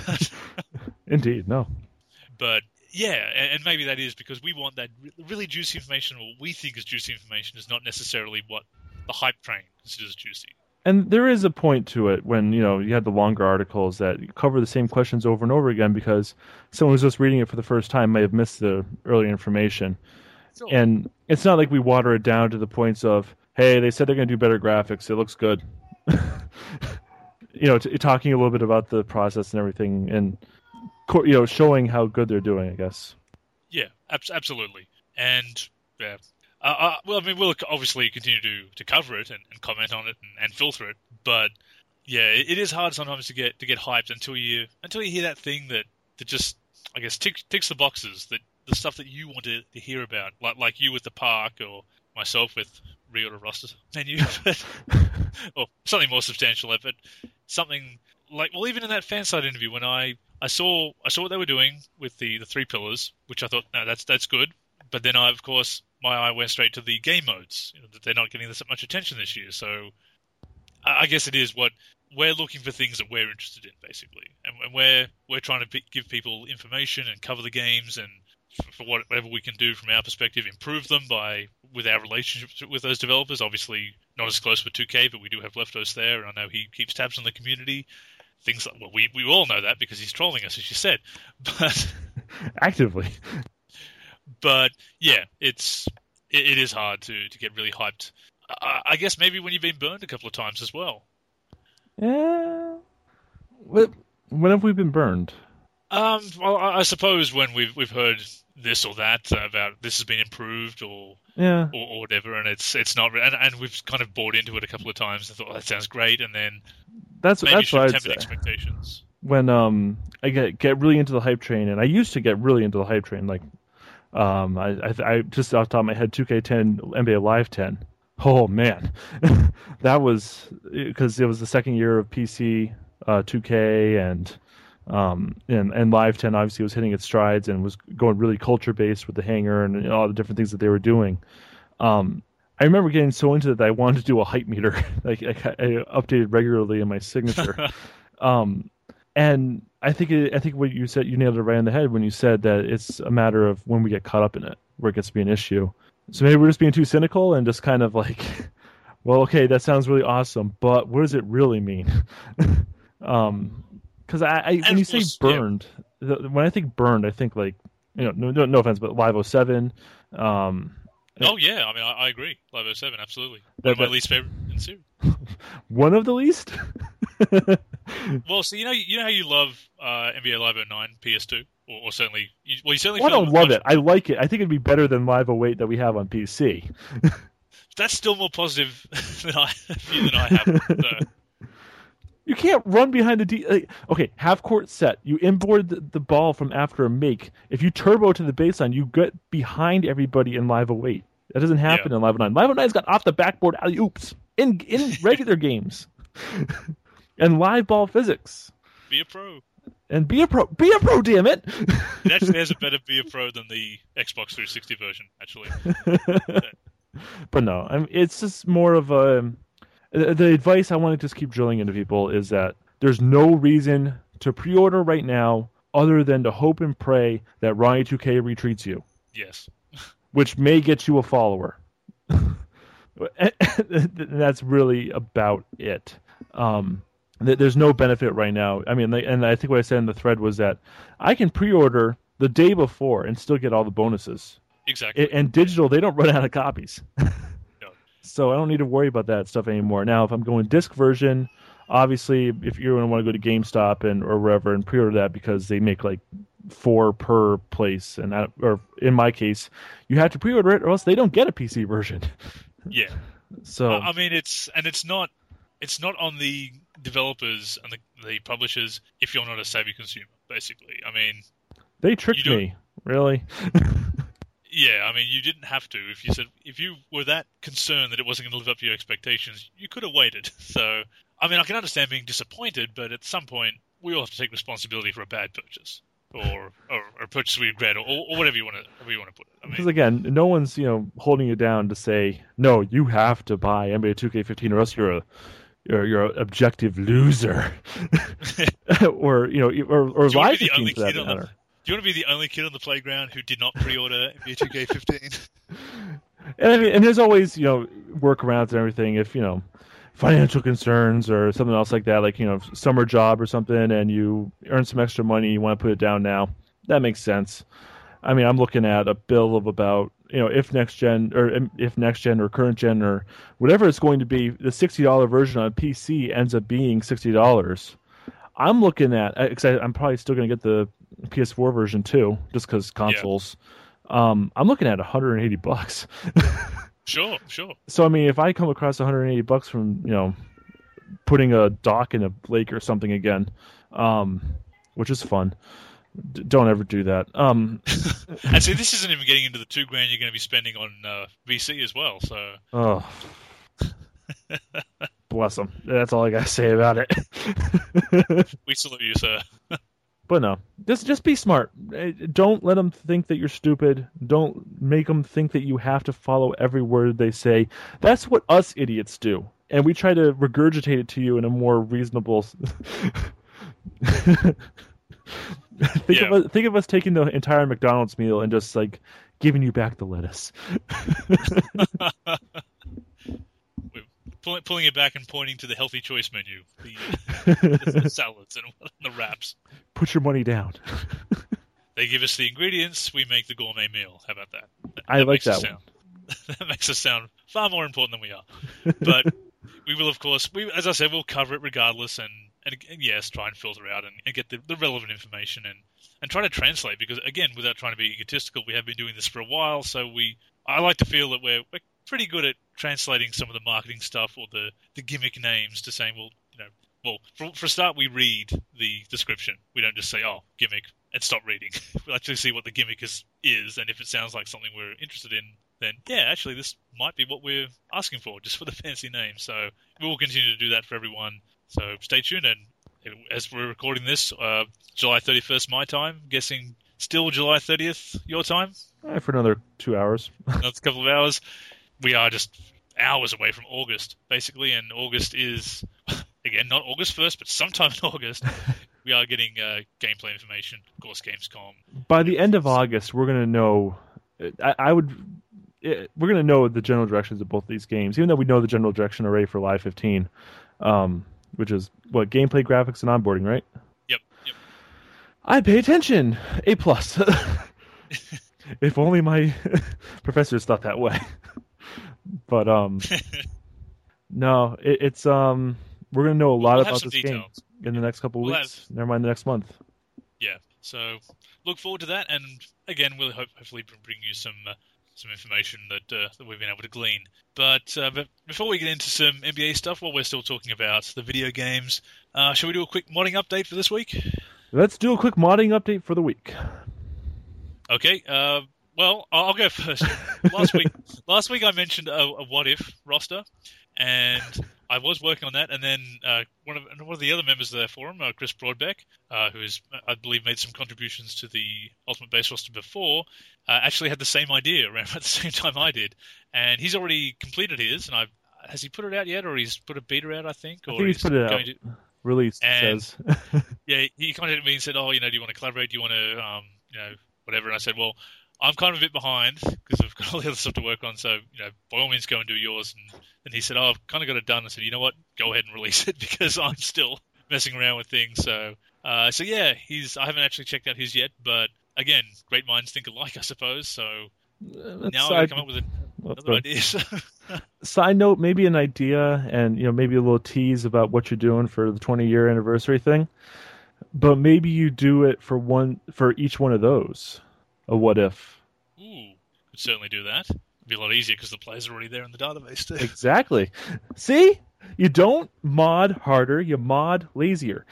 S2: Indeed, no.
S1: But yeah, and maybe that is because we want that really juicy information, or what we think is juicy information is not necessarily what the hype train considers juicy.
S2: And there is a point to it when, you know, you had the longer articles that cover the same questions over and over again because someone who's just reading it for the first time may have missed the earlier information. Sure. And it's not like we water it down to the points of, hey, they said they're going to do better graphics. It looks good. You know, t- talking a little bit about the process and everything, and you know, showing how good they're doing, I guess.
S1: Yeah, ab- absolutely. And, yeah. Uh, uh, well, I mean, we'll obviously continue to, to cover it and, and comment on it and, and filter it. But, yeah, it, it is hard sometimes to get to get hyped until you until you hear that thing that, that just, I guess, tick, ticks the boxes, that the stuff that you want to, to hear about, like like you with the park or myself with reorder roster menu, or something more substantial, but something like, well, even in that fan side interview, when I, I saw I saw what they were doing with the, the three pillars, which I thought, no, that's that's good. But then I, of course, my eye went straight to the game modes. You know, that they're not getting this much attention this year. So I, I guess it is what we're looking for, things that we're interested in, basically, and, and we're we're trying to p- give people information and cover the games, and for whatever we can do from our perspective, improve them by with our relationships with those developers. Obviously, not as close with two K, but we do have Leftos there, and I know he keeps tabs on the community. Things like, well, we we all know that because he's trolling us, as you said, but
S2: actively.
S1: But yeah, it's it, it is hard to, to get really hyped. I, I guess maybe when you've been burned a couple of times as well.
S2: Yeah. When have we been burned?
S1: Um, well, I suppose when we've we've heard this or that about this has been improved or
S2: yeah
S1: or, or whatever, and it's it's not, and, and we've kind of bought into it a couple of times and thought, oh, that sounds great, and then
S2: that's
S1: maybe
S2: that's
S1: should
S2: what
S1: temper
S2: I'd say.
S1: Expectations.
S2: When um I get get really into the hype train, and I used to get really into the hype train, like um I I, I just off the top of my head, two K ten, N B A Live ten. Oh man, that was because it was the second year of P C uh, two K, and um and and Live ten obviously was hitting its strides and was going really culture based with the hangar and, and all the different things that they were doing. Um, I remember getting so into it that I wanted to do a hype meter, like I, I updated regularly in my signature. um, and I think it, I think what you said, you nailed it right on the head when you said that it's a matter of when we get caught up in it where it gets to be an issue. So maybe we're just being too cynical and just kind of like, well, okay, that sounds really awesome, but what does it really mean? um, because I, I when you say burned, yeah. the, when I think burned, I think like, you know, no, no, no offense, but Live oh seven. Um,
S1: oh yeah, I mean, I, I agree. Live oh seven, absolutely. One that, of my that, least favorite in the series.
S2: One of the least.
S1: Well, so you know, you know how you love uh, N B A Live oh nine P S two, or, or certainly, you, well, you certainly.
S2: Well, I don't love it. I like it. I think it'd be better than Live oh eight that we have on P C.
S1: That's still more positive than I than I have. So.
S2: You can't run behind the D. Like, okay, half court set. You inboard the, the ball from after a make. If you turbo to the baseline, you get behind everybody in Live oh eight. That doesn't happen yeah. in Live oh nine. Live oh nine's got off the backboard alley oops in in regular games. And live ball physics.
S1: Be a pro.
S2: And be a pro. Be a pro, damn it.
S1: It actually has a better be a pro than the Xbox three sixty version, actually.
S2: But no, I mean, it's just more of a... The advice I want to just keep drilling into people is that there's no reason to pre-order right now other than to hope and pray that Ronnie two K retreats you.
S1: Yes.
S2: Which may get you a follower. That's really about it. Um... There's no benefit right now. I mean, and I think what I said in the thread was that I can pre-order the day before and still get all the bonuses.
S1: Exactly.
S2: And digital, they don't run out of copies.
S1: No.
S2: So I don't need to worry about that stuff anymore. Now, if I'm going disc version, obviously, if you're going to want to go to GameStop and or wherever and pre-order that because they make like four per place, and that, or in my case, you have to pre-order it or else they don't get a P C version.
S1: Yeah.
S2: So
S1: I mean, it's and it's not it's not on the developers and the, the publishers if you're not a savvy consumer, basically. I mean,
S2: they tricked me, really.
S1: Yeah, I mean, you didn't have to. If you said if you were that concerned that it wasn't going to live up to your expectations, you could have waited. So, I mean, I can understand being disappointed, but at some point, we all have to take responsibility for a bad purchase, or or, or a purchase we regret, or, or whatever you want to whatever you want to put it. I mean,
S2: because again, no one's you know holding you down to say no, you have to buy N B A two K fifteen, or else you're a You're you're an objective loser, or you know, or or live fifteen for that matter.
S1: The, do you want to be the only kid on the playground who did not pre-order N B A two K fifteen?
S2: And I mean, and there's always you know workarounds and everything. If you know financial concerns or something else like that, like you know summer job or something, and you earn some extra money, you want to put it down now. That makes sense. I mean, I'm looking at a bill of about. You know, if next gen or if next gen or current gen or whatever it's going to be, the sixty dollar version on P C ends up being sixty dollars. I'm looking at because I'm probably still going to get the P S four version too, just because consoles. Yeah. Um, I'm looking at one hundred eighty bucks.
S1: Sure, sure.
S2: So I mean, if I come across one hundred eighty bucks from you know putting a dock in a lake or something again, um, which is fun. D- don't ever do that. Um,
S1: and see, this isn't even getting into the two grand you're going to be spending on uh, V C as well. So,
S2: oh bless them. That's all I gotta say about it.
S1: We salute you, sir.
S2: But no, just just be smart. Don't let them think that you're stupid. Don't make them think that you have to follow every word they say. That's what us idiots do, and we try to regurgitate it to you in a more reasonable. think
S1: Yeah.
S2: of us, think of us taking the entire McDonald's meal and just like giving you back the lettuce.
S1: We're pull, pulling it back and pointing to the healthy choice menu, the, the salads and the wraps.
S2: Put your money down.
S1: They give us the ingredients, we make the gourmet meal. How about that? that
S2: I
S1: that
S2: like
S1: makes us
S2: that
S1: sound, that makes us sound far more important than we are. But we will, of course, we as I said, we'll cover it regardless, and, and, and yes, try and filter out and, and get the, the relevant information and, and try to translate. Because again, without trying to be egotistical, we have been doing this for a while, so we I like to feel that we're, we're pretty good at translating some of the marketing stuff or the, the gimmick names to saying, well, you know, well, for, for a start, we read the description. We don't just say, oh, gimmick, and stop reading. We'll actually see what the gimmick is, is, and if it sounds like something we're interested in, then, yeah, actually, this might be what we're asking for, just for the fancy name. So we will continue to do that for everyone. So stay tuned, and as we're recording this, uh, July thirty-first my time, guessing still July thirtieth your time?
S2: Eh, for another two hours.
S1: Another couple of hours. We are just hours away from August, basically, and August is, again, not August first, but sometime in August, we are getting uh, gameplay information, of course, Gamescom.
S2: By the end of August, we're going to know, I, I would, it, we're going to know the general directions of both these games, even though we know the general direction already for Live fifteen, um, which is, what, gameplay, graphics, and onboarding, right?
S1: Yep, yep.
S2: I pay attention! A plus. If only my professors thought that way. But, um, no, it, it's, um, we're going to know a lot
S1: We'll have
S2: about
S1: some
S2: this game
S1: details.
S2: in the next couple of
S1: We'll
S2: weeks. Never mind the next month.
S1: Yeah, so look forward to that, and again, we'll hope, hopefully bring you some uh, some information that uh, that we've been able to glean. But, uh, but before we get into some N B A stuff, while we're still talking about the video games, uh, shall we do a quick modding update for this week?
S2: Let's do a quick modding update for the week.
S1: Okay, uh, well, I'll I'll go first. last week, last week I mentioned a, a what if roster, and I was working on that, and then uh, one of one of the other members of the forum, uh, Chris Broadbeck, uh, who is, I believe, made some contributions to the Ultimate Base roster before, uh, actually had the same idea around at the same time I did, and he's already completed his. And I has he put it out yet, or he's put a beta out? I think, or
S2: I think he's put it out.
S1: to,
S2: Release
S1: and,
S2: says.
S1: Yeah, he contacted me and said, "Oh, you know, do you want to collaborate? Do you want to, um, you know, whatever?" And I said, "Well, I'm kind of a bit behind because I've got all the other stuff to work on. So, you know, by all means, go and do yours." And then he said, "Oh, I've kind of got it done." I said, "You know what? Go ahead and release it because I'm still messing around with things." So, uh, so yeah, he's. I haven't actually checked out his yet, but again, great minds think alike, I suppose. So
S2: Uh,
S1: now
S2: side,
S1: I've come up with
S2: let's
S1: another
S2: go.
S1: idea. So.
S2: Side note, maybe an idea, and you know, maybe a little tease about what you're doing for the twenty year anniversary thing. But maybe you do it for one for each one of those. A what if?
S1: Ooh, could certainly do that. It'd be a lot easier because the players are already there in the database too.
S2: Exactly. See, you don't mod harder, you mod lazier.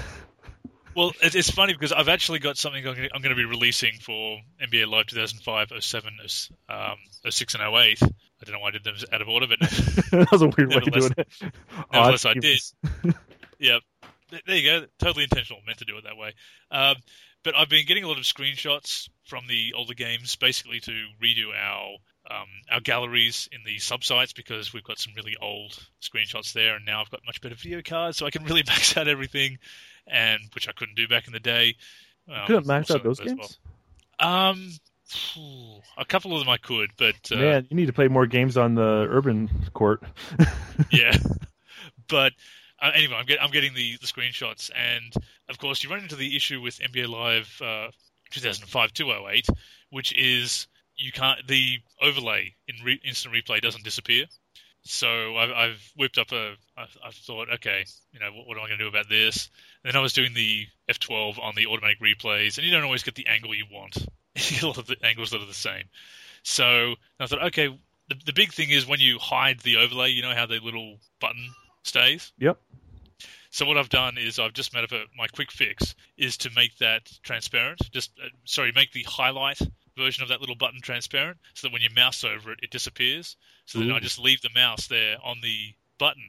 S1: Well, it- it's funny because I've actually got something I'm going to be releasing for N B A Live two thousand five, oh seven, um, oh six, and oh eight. I don't know why I did them out of order, but
S2: That was a weird way of doing it.
S1: nevertheless, I
S2: Odd
S1: did.
S2: schemes.
S1: Yeah, th- there you go. Totally intentional. Meant to do it that way. Um, but I've been getting a lot of screenshots from the older games, basically to redo our um, our galleries in the subsites because we've got some really old screenshots there, and now I've got much better video cards, so I can really max out everything, and which I couldn't do back in the day. Um,
S2: You couldn't max
S1: also
S2: out those
S1: as
S2: games?
S1: well. Um, phew, a couple of them I could, but uh,
S2: Man, you need to play more games on the urban court.
S1: yeah. But uh, anyway, I'm, get, I'm getting the, the screenshots, and of course, you run into the issue with N B A Live uh, two thousand five two oh eight, which is you can't the overlay in re, instant replay doesn't disappear. So I've, I've whipped up a. I've, I've thought, okay, you know, what, what am I going to do about this? And then I was doing the F twelve on the automatic replays, and you don't always get the angle you want. You get a lot of the angles that are the same. So I thought, okay, the, the big thing is when you hide the overlay, you know how the little button stays?
S2: Yep.
S1: So what I've done is I've just made up a, my quick fix is to make that transparent. Just uh, sorry, make the highlight version of that little button transparent, so that when you mouse over it, it disappears. So then
S2: Ooh.
S1: I just leave the mouse there on the button.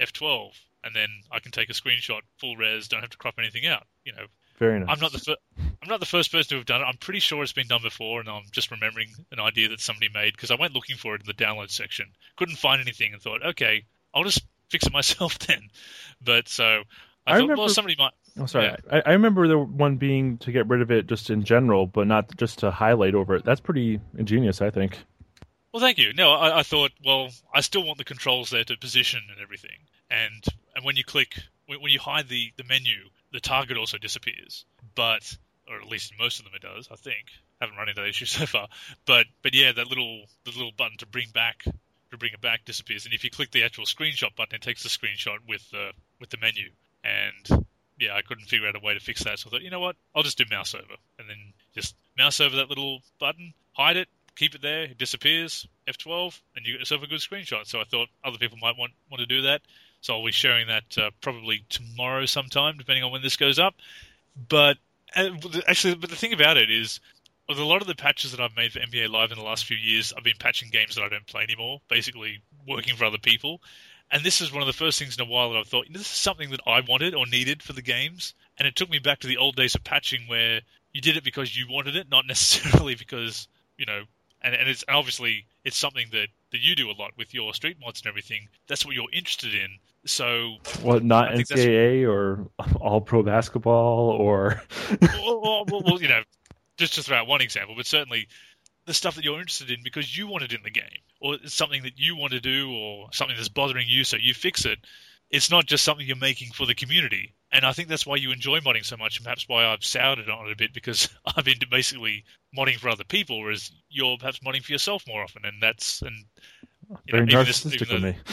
S1: F twelve, and then I can take a screenshot, full res, don't have to crop anything out. You know,
S2: very nice.
S1: I'm not the fir- I'm not the first person to have done it. I'm pretty sure it's been done before, and I'm just remembering an idea that somebody made because I went looking for it in the download section, couldn't find anything, and thought, okay, I'll just fix it myself then. But so I,
S2: I
S1: thought,
S2: remember,
S1: well, somebody might.
S2: Oh, sorry.
S1: Yeah.
S2: I, I remember the one being to get rid of it just in general, but not just to highlight over it. That's pretty ingenious, I think.
S1: Well, thank you. No, I, I thought, well, I still want the controls there to position and everything. And and when you click, when, when you hide the, the menu, the target also disappears. But, or at least in most of them it does, I think. Haven't run into that issue so far. But but yeah, that little the little button to bring back to bring it back disappears. And if you click the actual screenshot button, it takes the screenshot with the with the menu. And yeah, I couldn't figure out a way to fix that, so I thought, you know what, I'll just do mouse over. And then just mouse over that little button, hide it, keep it there, it disappears, F twelve, and you get yourself a good screenshot. So I thought other people might want, want to do that. So I'll be sharing that uh, probably tomorrow sometime, depending on when this goes up. But uh, actually, but the thing about it is, with a lot of the patches that I've made for N B A Live in the last few years, I've been patching games that I don't play anymore, basically working for other people. And this is one of the first things in a while that I've thought, this is something that I wanted or needed for the games. And it took me back to the old days of patching where you did it because you wanted it, not necessarily because, you know, and, and it's obviously it's something that, that you do a lot with your street mods and everything. That's what you're interested in. So
S2: what, not N C double A or all pro basketball or
S1: well, well, well, well, you know, just to throw out one example, but certainly the stuff that you're interested in because you want it in the game, or it's something that you want to do, or something that's bothering you, so you fix it. It's not just something you're making for the community. And I think that's why you enjoy modding so much, and perhaps why I've soured on it a bit, because I've been basically modding for other people, whereas you're perhaps modding for yourself more often, and that's... and you
S2: Very
S1: know,
S2: narcissistic
S1: though,
S2: of me.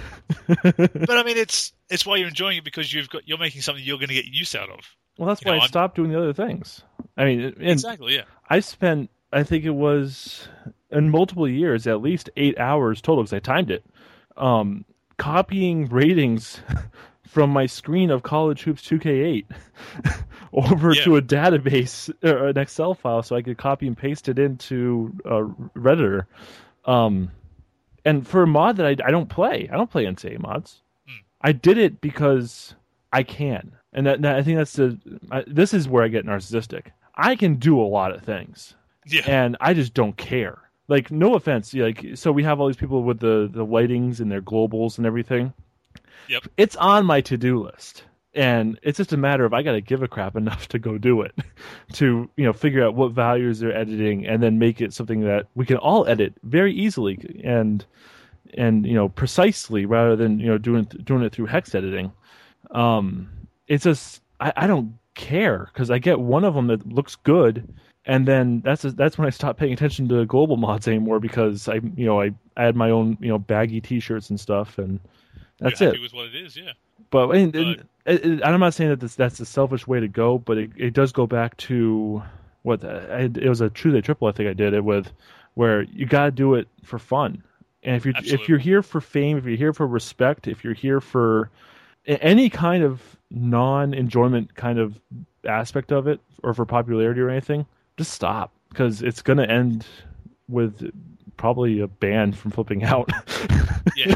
S1: But I mean, it's it's why you're enjoying it, because you've got you're making something you're going to get use out of.
S2: Well, that's
S1: you
S2: why
S1: know,
S2: I
S1: I'm,
S2: stopped doing the other things. I mean, and
S1: exactly, yeah.
S2: I spent, I think it was, in multiple years, at least eight hours total, because I timed it, um, copying ratings from my screen of College Hoops two K eight over
S1: yeah.
S2: to a database, or an Excel file, so I could copy and paste it into uh, Redditor. Um, and for a mod that I, I don't play, I don't play N C A A mods. Hmm. I did it because I can. And that, that I think that's the. I, this is where I get narcissistic. I can do a lot of things,
S1: yeah.
S2: and I just don't care. Like, no offense, like, so we have all these people with the the lightings and their globals and everything.
S1: Yep.
S2: It's on my to-do list, and it's just a matter of I got to give a crap enough to go do it, to you know figure out what values they're editing, and then make it something that we can all edit very easily and and you know precisely, rather than you know doing doing it through hex editing. Um. It's just I, I don't care, because I get one of them that looks good, and then that's a, that's when I stop paying attention to global mods anymore, because I you know I add my own you know baggy T-shirts and stuff, and that's
S1: You're happy
S2: it.
S1: with what it is, yeah.
S2: But, and,
S1: but...
S2: and, and I'm not saying that this, that's the selfish way to go, but it, it does go back to what I, it was a Tuesday Triple I think I did it with, where you got to do it for fun, and if you if you're here for fame, if you're here for respect, if you're here for any kind of non-enjoyment kind of aspect of it, or for popularity or anything, just stop, because it's going to end with probably a ban from flipping out.
S1: Yeah.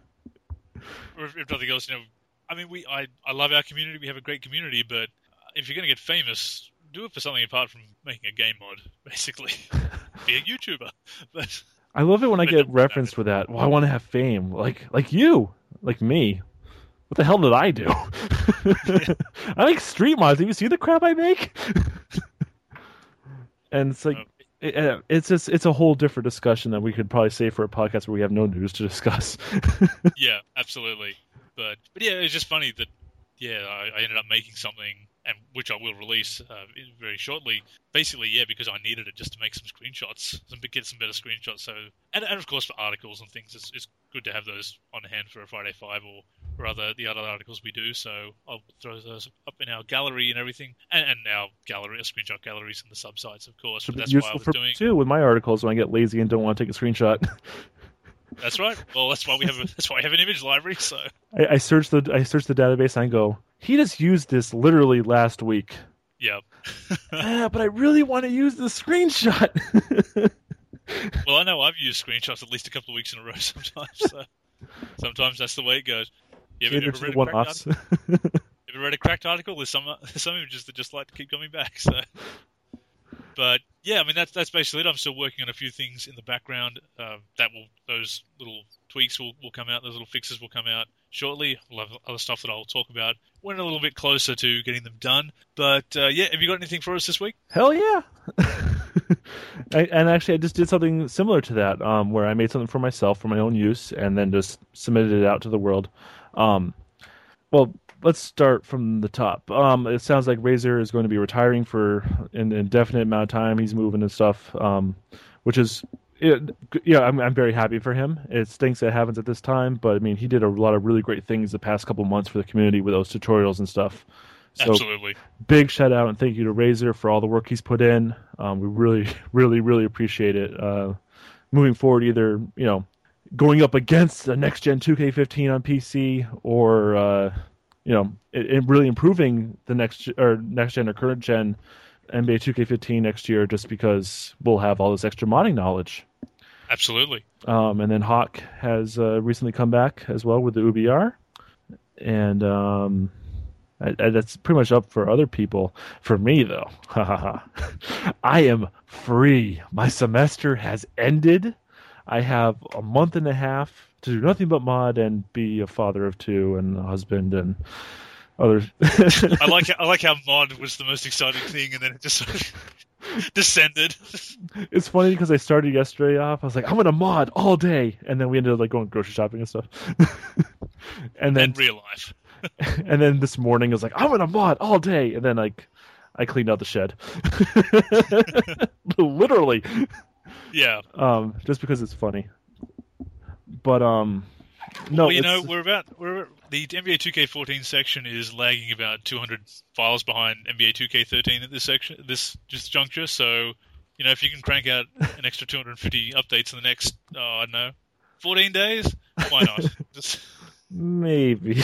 S1: Or if, if nothing else, you know, I mean, we I, I love our community. We have a great community, but if you're going to get famous, do it for something apart from making a game mod, basically. Be a YouTuber. But
S2: I love it when I get referenced with that. Well, I want to have fame. Like, like you. Like me. What the hell did I do? I like street mods. Have you seen the crap I make? And it's like, it, it's just, it's a whole different discussion that we could probably save for a podcast where we have no news to discuss.
S1: Yeah, absolutely. But but yeah, it's just funny that yeah, I, I ended up making something, and which I will release uh, very shortly. Basically, yeah, because I needed it just to make some screenshots, some get some better screenshots. So and and of course for articles and things, it's, it's good to have those on hand for a Friday Five or. or other the other articles we do, so I'll throw those up in our gallery and everything, and, and our gallery, screenshot galleries and the subsites, of course. But that's why I was for doing
S2: too with my articles when I get lazy and don't want to take a screenshot.
S1: That's right. Well, that's why we have a, that's why I have an image library. So
S2: I, I search the I search the database and I go, he just used this literally last week.
S1: Yeah.
S2: Ah, but I really want to use the screenshot.
S1: Well, I know I've used screenshots at least a couple of weeks in a row sometimes. So sometimes that's the way it goes. You ever,
S2: Cater
S1: ever
S2: to
S1: read
S2: the
S1: a cracked
S2: one-offs.
S1: article? Ever read a cracked article? There's some there's some images that just like to keep coming back. So, but yeah, I mean that's that's basically it. I'm still working on a few things in the background. Uh, that will those little tweaks will, will come out. Those little fixes will come out shortly. We'll have other stuff that I'll talk about when a little bit closer to getting them done. But uh, yeah, have you got anything for us this week?
S2: Hell yeah! I, and actually, I just did something similar to that, um, where I made something for myself for my own use, and then just submitted it out to the world. Um, well, let's start from the top. Um, it sounds like Razor is going to be retiring for an indefinite amount of time. He's moving and stuff, um, which is, it, yeah, I'm I'm very happy for him. It stinks that it happens at this time, but I mean, he did a lot of really great things the past couple months for the community with those tutorials and stuff. So,
S1: absolutely.
S2: Big shout out and thank you to Razor for all the work he's put in. Um, we really, really, really appreciate it. Uh, moving forward, either you know, going up against the next gen two K fifteen on P C, or uh, you know, it, it really improving the next or next gen or current gen N B A two K fifteen next year, just because we'll have all this extra modding knowledge.
S1: Absolutely.
S2: Um, and then Hawk has uh, recently come back as well with the U B R, and um, I, I, that's pretty much up for other people. For me, though, I am free. My semester has ended. I have a month and a half to do nothing but mod and be a father of two and a husband and other.
S1: I like I like how mod was the most exciting thing, and then it just sort of descended.
S2: It's funny because I started yesterday off. I was like, I'm gonna mod all day, and then we ended up like going grocery shopping and stuff. and then
S1: and real life.
S2: and then this morning I was like, I'm gonna mod all day, and then like I cleaned out the shed, literally.
S1: Yeah.
S2: Um, just because it's funny. But um, no.
S1: Well, you
S2: it's,
S1: know, we're about we're the N B A two K fourteen section is lagging about two hundred files behind N B A two K thirteen at this section, this just juncture. So, you know, if you can crank out an extra two hundred fifty updates in the next, oh, I don't know, fourteen days, why not? Just...
S2: Maybe.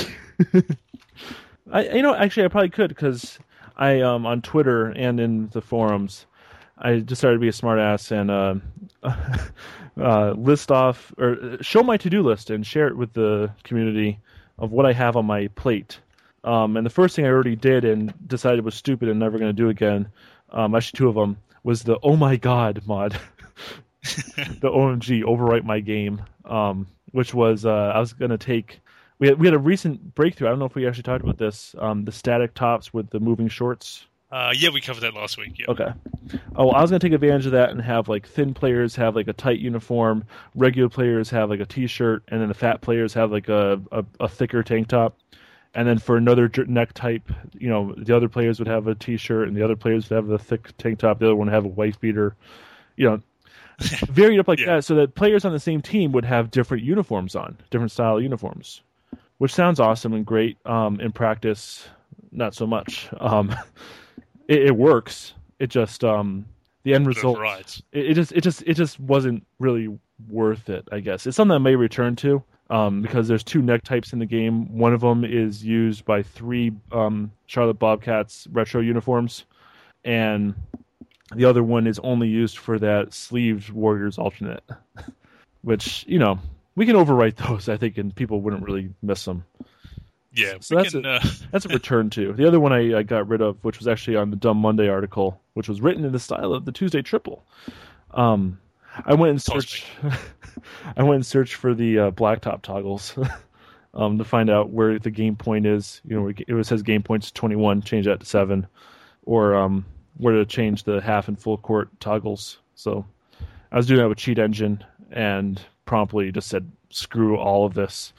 S2: I you know actually I probably could, because I um on Twitter and in the forums I decided to be a smartass and uh, uh, list off or show my to-do list and share it with the community of what I have on my plate. Um, and the first thing I already did and decided was stupid and never going to do again, um, actually two of them, was the oh my god mod. The O M G, overwrite my game, um, which was uh, I was going to take... We had, we had a recent breakthrough. I don't know if we actually talked about this. Um, the static tops with the moving shorts.
S1: Uh, yeah, we covered that last week. Yeah.
S2: Okay. Oh, I was going to take advantage of that and have like thin players have like a tight uniform, regular players have like a t-shirt, and then the fat players have like a, a, a thicker tank top. And then for another neck type, you know, the other players would have a t-shirt and the other players would have a thick tank top. The other one would have a wife beater. You know, varied up like yeah. that so that players on the same team would have different uniforms on, different style uniforms, which sounds awesome and great. Um, in practice, not so much. Um, It, it works. It just um, the end result. It, it just it just it just wasn't really worth it. I guess it's something I may return to um, because there's two neck types in the game. One of them is used by three um, Charlotte Bobcats retro uniforms, and the other one is only used for that sleeved Warriors alternate. Which, you know, we can overwrite those, I think, and people wouldn't really miss them.
S1: Yeah,
S2: so that's
S1: can,
S2: a,
S1: uh...
S2: that's a return to. The other one I, I got rid of, which was actually on the Dumb Monday article, which was written in the style of the Tuesday Triple. Um, I went and searched. I went and searched for the uh, blacktop toggles um, to find out where the game point is. You know, it says game points twenty-one, change that to seven, or um, where to change the half and full court toggles. So I was doing that with Cheat Engine and promptly just said, "Screw all of this."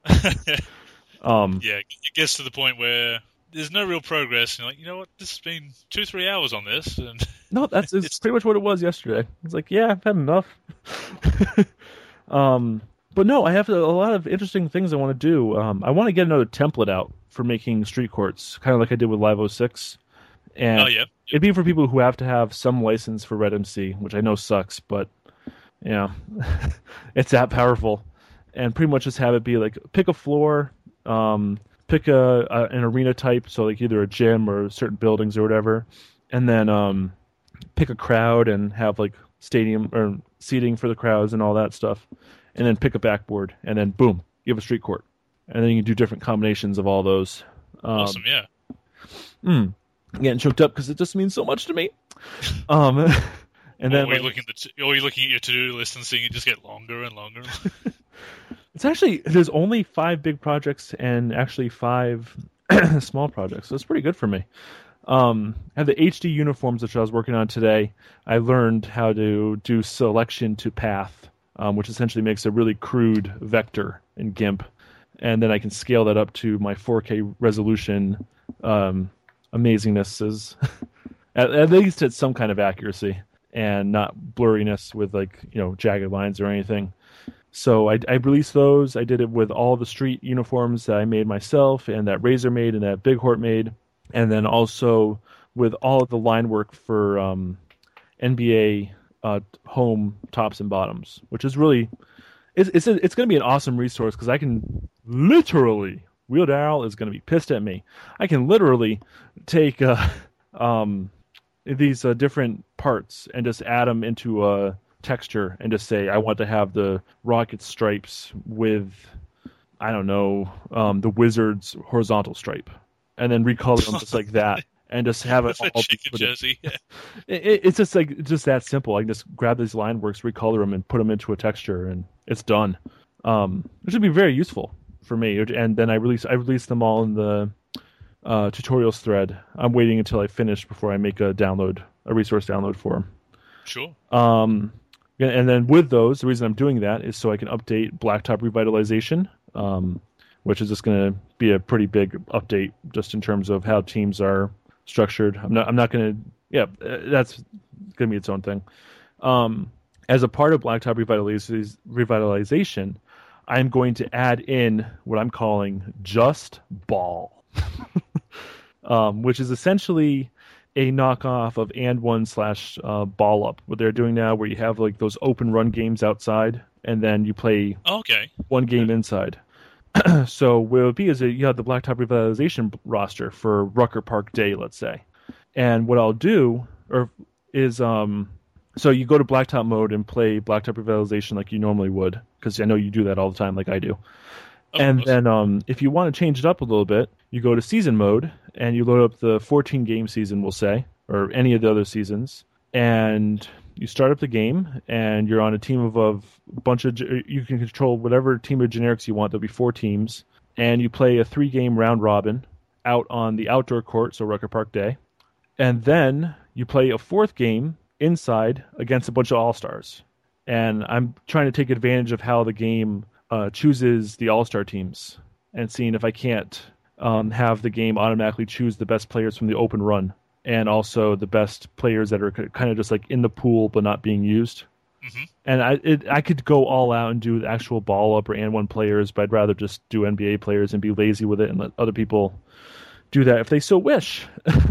S1: Um, yeah, it gets to the point where there's no real progress. And you're like, you know what? This has been two, three hours on this. And
S2: no, that's it's, it's pretty much what it was yesterday. It's like, yeah, I've had enough. um, but no, I have a lot of interesting things I want to do. Um, I want to get another template out for making street courts, kind of like I did with Live oh six. And
S1: oh, yeah.
S2: It'd be for people who have to have some license for Red M C, which I know sucks, but yeah, it's that powerful. And pretty much just have it be like, pick a floor, Um, pick a, a an arena type, so like either a gym or certain buildings or whatever, and then um, pick a crowd and have like stadium or seating for the crowds and all that stuff, and then pick a backboard, and then boom, you have a street court. and then you can do different combinations of all those. Um,
S1: Awesome, yeah.
S2: Mm, I'm getting choked up because it just means so much to me. Um, and then
S1: or, you're
S2: like,
S1: looking at the t- or you're looking at your to-do list and seeing it just get longer and longer.
S2: it's actually there's only five big projects and actually five small projects, so it's pretty good for me. Um, I have the H D uniforms which I was working on today. I learned how to do selection to path, um, which essentially makes a really crude vector in GIMP, and then I can scale that up to my four K resolution. Um, amazingnesses, at, at least at some kind of accuracy and not blurriness with like you know jagged lines or anything. So I, I released those. I did it with all the street uniforms that I made myself and that Razor made and that Big Hort made. And then also with all of the line work for um, N B A uh, home tops and bottoms, which is really, it's it's, a, it's going to be an awesome resource because I can literally, Wheel Darrell is going to be pissed at me. I can literally take uh, um, these uh, different parts and just add them into a texture and just say, I want to have the Rocket stripes with, I don't know, um, the Wizards horizontal stripe. And then recolor them just like that, and just have it all.
S1: Chicken jersey. Yeah.
S2: It, it, it's just like just that simple. I can just grab these line works, recolor them, and put them into a texture, and it's done. Um, it should be very useful for me. And then I release I release them all in the uh, tutorials thread. I'm waiting until I finish before I make a download, a resource download for them.
S1: Sure.
S2: Um, and then with those, the reason I'm doing that is so I can update Blacktop Revitalization. Um, which is just going to be a pretty big update just in terms of how teams are structured. I'm not I'm not going to, yeah, that's going to be its own thing. Um, as a part of Blacktop Revitaliz- Revitalization, I'm going to add in what I'm calling Just Ball, um, which is essentially a knockoff of And One slash uh, Ball Up, what they're doing now, where you have like those open run games outside, and then you play
S1: okay.
S2: one game inside. So what it would be is that you have the Blacktop Revitalization roster for Rucker Park Day, let's say. And what I'll do or is um, so you go to Blacktop mode and play Blacktop Revitalization like you normally would, because I know you do that all the time like I do.
S1: Of
S2: and
S1: course.
S2: then um, if you want to change it up a little bit, you go to season mode and you load up the fourteen game season, we'll say, or any of the other seasons. And you start up the game, and you're on a team of, of a bunch of... You can control whatever team of generics you want. There'll be four teams. And you play a three-game round robin out on the outdoor court, so Rucker Park Day. And then you play a fourth game inside against a bunch of all-stars. And I'm trying to take advantage of how the game uh, chooses the all-star teams and seeing if I can't um, have the game automatically choose the best players from the open run. And also the best players that are kind of just like in the pool but not being used.
S1: Mm-hmm.
S2: And I it, I could go all out and do the actual ball up or and one players, but I'd rather just do N B A players and be lazy with it and let other people do that if they so wish.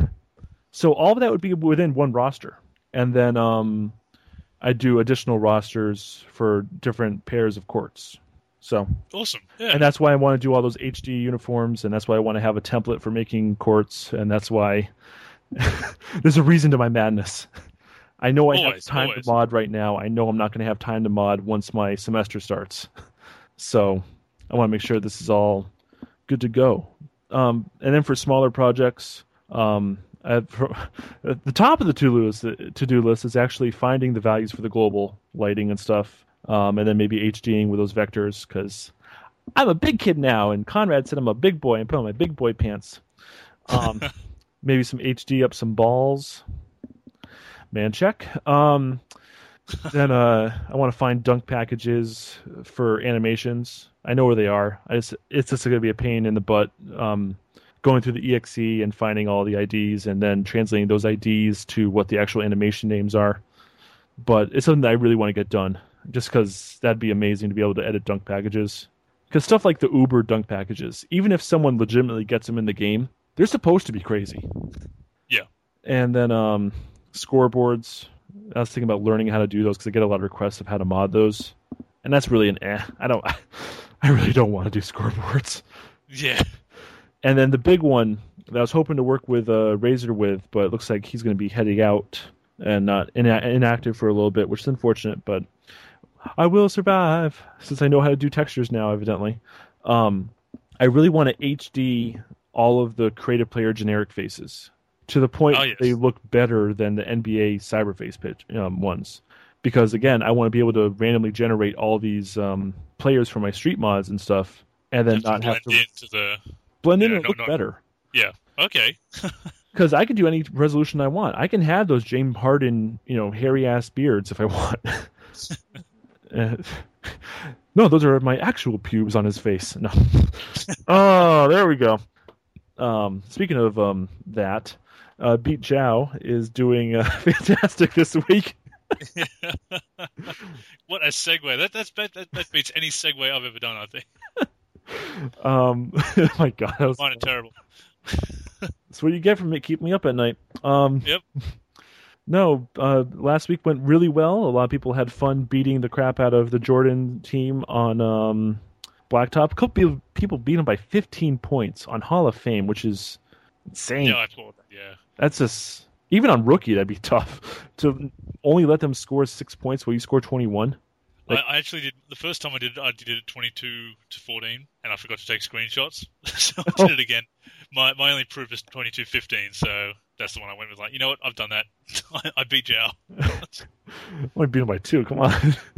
S2: So all of that would be within one roster. And then um, I do additional rosters for different pairs of courts. So
S1: awesome. Yeah.
S2: And that's why I want to do all those H D uniforms, and that's why I want to have a template for making courts, and that's why there's a reason to my madness. I know I
S1: always,
S2: have time
S1: always.
S2: to mod right now. I know I'm not going to have time to mod once my semester starts. So I want to make sure this is all good to go. Um, and then for smaller projects, um, at, for, at the top of the to-do list, to-do list is actually finding the values for the global lighting and stuff, um, and then maybe HDing with those vectors, because I'm a big kid now, and Conrad said I'm a big boy and put on my big boy pants. Um, maybe some H D up some balls. Man check. Um, then uh, I want to find dunk packages for animations. I know where they are. I just it's just going to be a pain in the butt um, going through the E X E and finding all the I Ds and then translating those I Ds to what the actual animation names are. But it's something that I really want to get done, just because that'd be amazing to be able to edit dunk packages. Because stuff like the Uber dunk packages, even if someone legitimately gets them in the game, they're supposed to be crazy.
S1: Yeah.
S2: And then um, scoreboards. I was thinking about learning how to do those because I get a lot of requests of how to mod those. And that's really an eh. I don't. I really don't want to do scoreboards.
S1: Yeah.
S2: And then the big one that I was hoping to work with uh, Razor with, but it looks like he's going to be heading out and not ina- inactive for a little bit, which is unfortunate, but I will survive since I know how to do textures now, evidently. Um, I really want to H D all of the creative player generic faces to the point
S1: Oh,
S2: where
S1: yes.
S2: they look better than the N B A Cyberface pitch um, ones. Because again, I want to be able to randomly generate all these um, players for my street mods and stuff, and then
S1: Have to
S2: not have
S1: blend
S2: to
S1: into the
S2: blend in
S1: yeah,
S2: and
S1: not-
S2: look
S1: not-
S2: better.
S1: yeah. Okay.
S2: Because I can do any resolution I want. I can have those James Harden, you know, hairy ass beards if I want. Uh, no, those are my actual pubes on his face. No. Oh, there we go. Um, speaking of um, that, uh, Beat Zhao is doing uh, fantastic this week.
S1: What a segue! That that's that, that, that beats any segue I've ever done. I think
S2: Um, oh my God, that was
S1: mine are terrible.
S2: that's what you get from it. Keep me up at night. Um,
S1: Yep.
S2: No, uh, last week went really well. A lot of people had fun beating the crap out of the Jordan team on um, Blacktop. A couple people, people beat them by fifteen points on Hall of Fame, which is insane.
S1: Yeah, I thought that. Yeah.
S2: That's just even on rookie that'd be tough to only let them score six points while you score twenty-one. Like-
S1: I, I actually did the first time I did it, I did it twenty-two to fourteen, and I forgot to take screenshots, so I did it again. My my only proof is twenty-two fifteen, so that's the one I went with. Like, you know what? I've done that. I, I beat Zhao.
S2: I only beat them by two. Come on.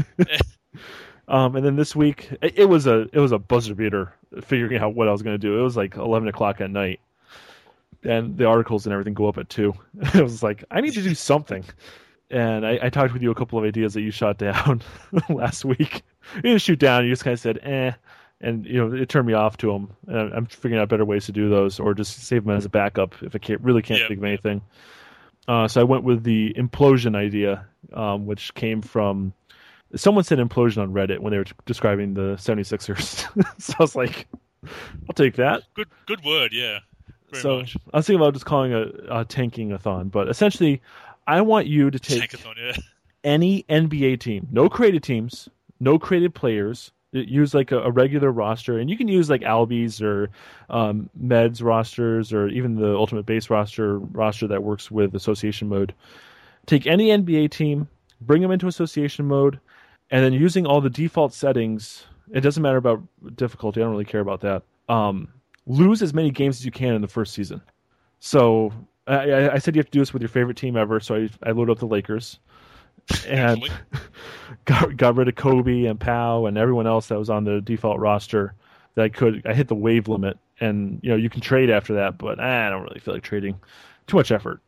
S2: um, and then this week, it, it was a it was a buzzer beater figuring out what I was going to do. It was like eleven o'clock at night, and the articles and everything go up at two. I was like, I need to do something. And I, I talked with you a couple of ideas that you shot down last week. You didn't shoot down. You just kind of said, eh. And, you know, it turned me off to them. And I'm figuring out better ways to do those or just save them as a backup if I can't, really can't
S1: Yep.
S2: think of anything. Uh, so I went with the implosion idea, um, which came from... Someone said implosion on Reddit when they were describing the seventy-sixers. So I was like, I'll take that.
S1: Good good word, yeah. Very
S2: so
S1: much.
S2: I was thinking about just calling a, a tanking-a-thon. But essentially, I want you to take...
S1: Tankathon, yeah.
S2: any N B A team, no created teams, no created players. Use like a, a regular roster, and you can use like Albies or um, Meds rosters, or even the Ultimate Base roster roster that works with association mode. Take any N B A team, bring them into association mode, and then using all the default settings. It doesn't matter about difficulty. I don't really care about that. Um, lose as many games as you can in the first season. So I, I said you have to do this with your favorite team ever. So I, I loaded up the Lakers. And got got rid of Kobe and Powell and everyone else that was on the default roster that I could. I hit the wave limit, and you know you can trade after that, but eh, I don't really feel like trading. Too much effort.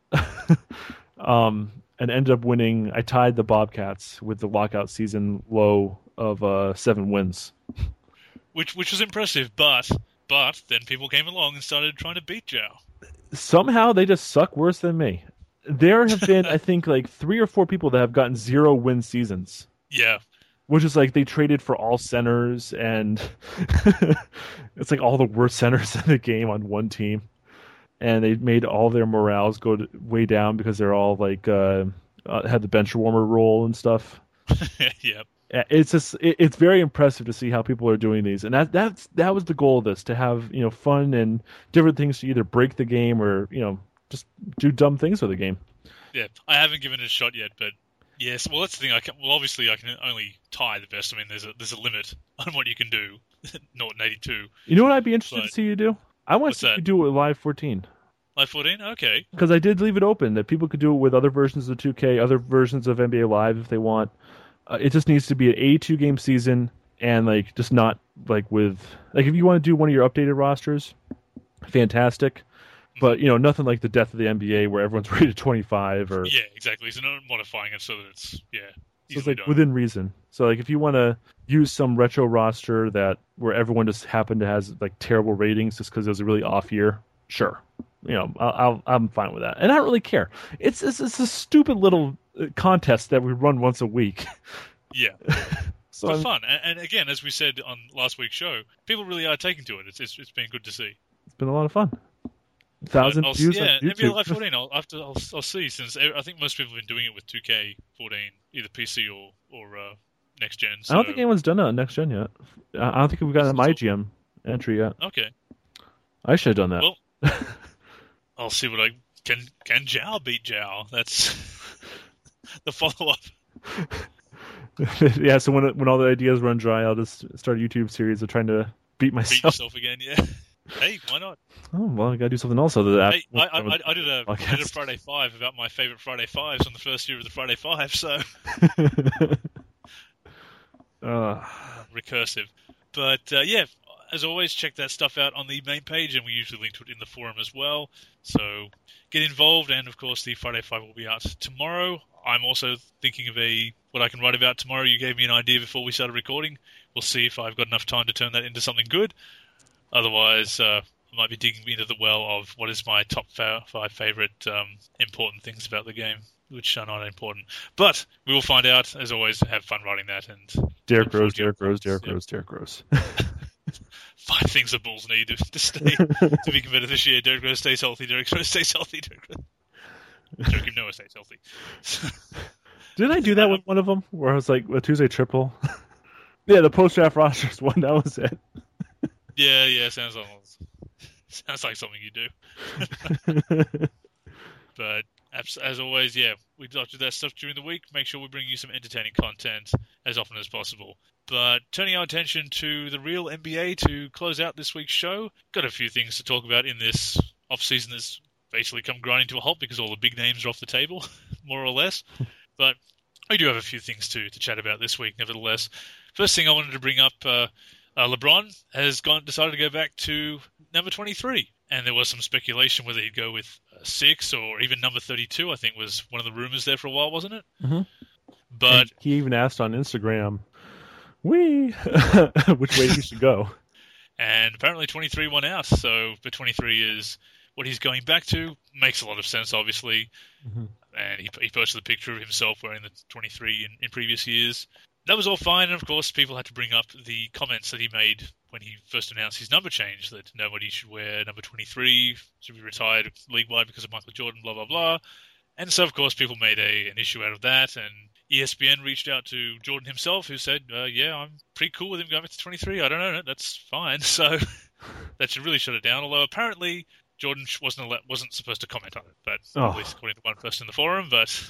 S2: um, and ended up winning. I tied the Bobcats with the lockout season low of uh, seven wins.
S1: Which which was impressive, but but then people came along and started trying to beat Zhao.
S2: Somehow they just suck worse than me. There have been, I think, like three or four people that have gotten zero win seasons.
S1: Yeah.
S2: Which is like they traded for all centers, and it's like all the worst centers in the game on one team. And they made all their morales go to, way down because they're all like uh, uh, had the bench warmer role and stuff.
S1: Yeah.
S2: It's just it, it's very impressive to see how people are doing these, and that that's that was the goal of this, to have you know fun and different things to either break the game or you know just do dumb things with the game.
S1: Yeah, I haven't given it a shot yet, but yes. Well, that's the thing. I can, well, obviously, I can only tie the best. I mean, there's a there's a limit on what you can do. Not an eighty-two.
S2: You know what I'd be interested
S1: But-
S2: to see you do? I want to
S1: What's
S2: see you
S1: that?
S2: do it with Live fourteen.
S1: Live fourteen. Okay.
S2: Because I did leave it open that people could do it with other versions of two K, other versions of N B A Live if they want. Uh, it just needs to be an eighty-two game season, and like just not like with like if you want to do one of your updated rosters, fantastic. But you know nothing like the death of the N B A where everyone's rated twenty-five or
S1: Yeah, exactly. So not modifying it so that it's yeah.
S2: so it's
S1: easily
S2: like
S1: done.
S2: within reason. So like if you want to use some retro roster that where everyone just happened to has like terrible ratings just because it was a really off year, sure. You know, I'll, I'll, I'm fine with that, and I don't really care. It's, it's it's a stupid little uh, contest that we run once a week.
S1: Yeah.
S2: So
S1: For
S2: I'm-
S1: fun, and, and again, as we said on last week's show, people really are taking to it. It's it's, it's been good to see.
S2: it's been a lot of fun. Thousand
S1: I'll,
S2: views
S1: yeah,
S2: on
S1: N B A
S2: YouTube.
S1: Live fourteen. I'll have to. I'll, I'll see since e, I think most people have been doing it with two K fourteen, either P C or or uh, next gen. So.
S2: I don't think anyone's done it on next gen yet. I I don't think we've got a my G M entry yet.
S1: Okay.
S2: I should have done that.
S1: Well, I'll see what I can. Can Zhao beat Zhao? That's the follow up.
S2: Yeah, so when when all the ideas run dry, I'll just start a YouTube series of trying to beat
S1: beat
S2: myself.
S1: yourself again. Yeah. Hey, why not?
S2: Oh well, I gotta do something else other than that.
S1: Hey, I, I, I, I did a I did a Friday Five about my favorite Friday Fives on the first year of the Friday Five. So
S2: uh,
S1: recursive, but uh, yeah. As always, check that stuff out on the main page, and we usually link to it in the forum as well. So get involved, and of course, the Friday Five will be out tomorrow. I'm also thinking of a what I can write about tomorrow. You gave me an idea before we started recording. We'll see if I've got enough time to turn that into something good. Otherwise, uh, I might be digging into the well of what is my top five favorite um, important things about the game, which are not important. But we will find out. As always, have fun writing that. And
S2: Derek Rose, Derek Rose, Derek Rose, Derek Rose.
S1: Five things the Bulls need to, to stay to be competitive this year. Derek Rose stays healthy. Derek Rose stays healthy. Derek Rose. Joakim Noah stays healthy.
S2: Didn't I do that with one of them? Where I was like, a Tuesday triple? Yeah, the post-draft rosters one. That was it.
S1: Yeah, yeah. Sounds like sounds like something you do. But as, as always, yeah, we do that stuff during the week. Make sure we bring you some entertaining content as often as possible. But turning our attention to the real N B A to close out this week's show, got a few things to talk about in this off-season that's basically come grinding to a halt because all the big names are off the table, more or less. But we do have a few things to, to chat about this week, nevertheless. First thing I wanted to bring up, uh, uh, LeBron has gone decided to go back to number twenty-three. And there was some speculation whether he'd go with uh, six or even number thirty-two, I think was one of the rumors there for a while, wasn't it?
S2: Mm-hmm.
S1: But
S2: and he even asked on Instagram, "We, which way he should go."
S1: And apparently twenty-three won out, so the twenty-three is what he's going back to. Makes a lot of sense, obviously. Mm-hmm. And he, he posted a picture of himself wearing the twenty-three in, in previous years. That was all fine, and of course people had to bring up the comments that he made when he first announced his number change, that nobody should wear number twenty-three, should be retired league-wide because of Michael Jordan, blah, blah, blah. And so, of course, people made a an issue out of that, and E S P N reached out to Jordan himself, who said, uh, yeah, I'm pretty cool with him going back to twenty-three. I don't know, that's fine. So that should really shut it down, although apparently Jordan wasn't allowed, wasn't supposed to comment on it, but oh. at least according to one person in the forum, but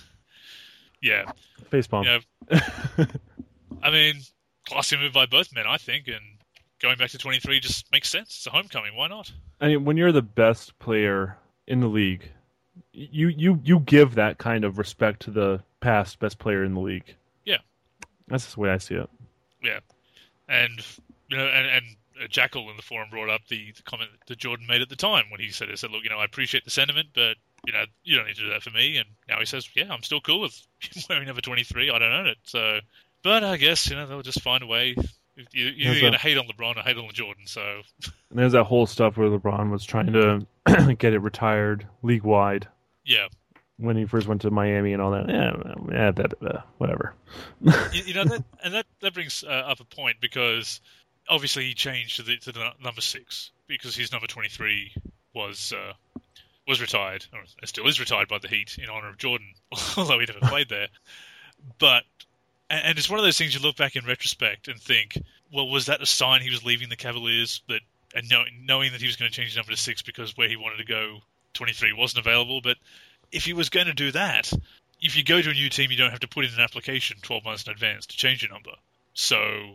S1: yeah.
S2: Facepalm.
S1: You know, I mean, classy move by both men, I think, and going back to twenty-three just makes sense. It's a homecoming. Why not?
S2: I mean, when you're the best player in the league, you, you, you give that kind of respect to the past best player in the league.
S1: Yeah.
S2: That's just the way I see it.
S1: Yeah. And, you know, and, and Jackal in the forum brought up the, the comment that Jordan made at the time when he said, he said, look, you know, I appreciate the sentiment, but, you know, you don't need to do that for me. And now he says, yeah, I'm still cool with wearing number twenty-three. I don't own it. So, but I guess, you know, they'll just find a way. You, you're going to hate on LeBron or hate on Jordan, so...
S2: And there's that whole stuff where LeBron was trying to get it retired league-wide.
S1: Yeah.
S2: When he first went to Miami and all that. Yeah, yeah that, uh, whatever.
S1: you, you know, that, and that, that brings uh, up a point, because obviously he changed to the, to the number six, because his number twenty-three was uh, was retired, or still is retired by the Heat in honor of Jordan, although he never played there. But... And it's one of those things you look back in retrospect and think, well, was that a sign he was leaving the Cavaliers, that and know, knowing that he was going to change his number to six because where he wanted to go, twenty-three wasn't available? But if he was going to do that, if you go to a new team, you don't have to put in an application twelve months in advance to change your number. So,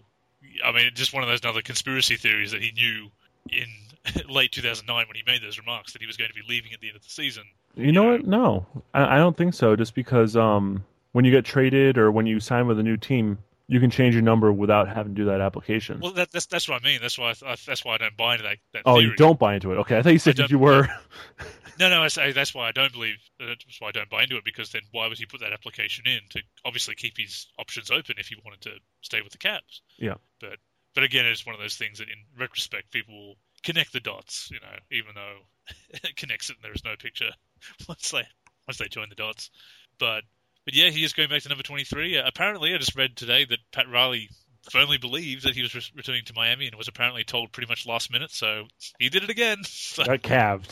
S1: I mean, just one of those other conspiracy theories that he knew in late two thousand nine when he made those remarks that he was going to be leaving at the end of the season.
S2: You, you know, know what? No, I, I don't think so, just because... um. When you get traded or when you sign with a new team, you can change your number without having to do that application.
S1: Well, that, that's that's what I mean. That's why I, that's why I don't buy into that. that
S2: oh,
S1: theory.
S2: You don't buy into it. Okay, I thought you said that you were.
S1: No, no. I say that's why I don't believe. That's why I don't buy into it, because then why would he put that application in to obviously keep his options open if he wanted to stay with the Cavs?
S2: Yeah.
S1: But but again, it's one of those things that in retrospect people will connect the dots. You know, even though it connects it and there is no picture once they once they join the dots, but. But yeah, he is going back to number twenty-three. Uh, apparently, I just read today that Pat Riley firmly believed that he was re- returning to Miami and was apparently told pretty much last minute, so he did it again. So.
S2: Got calved.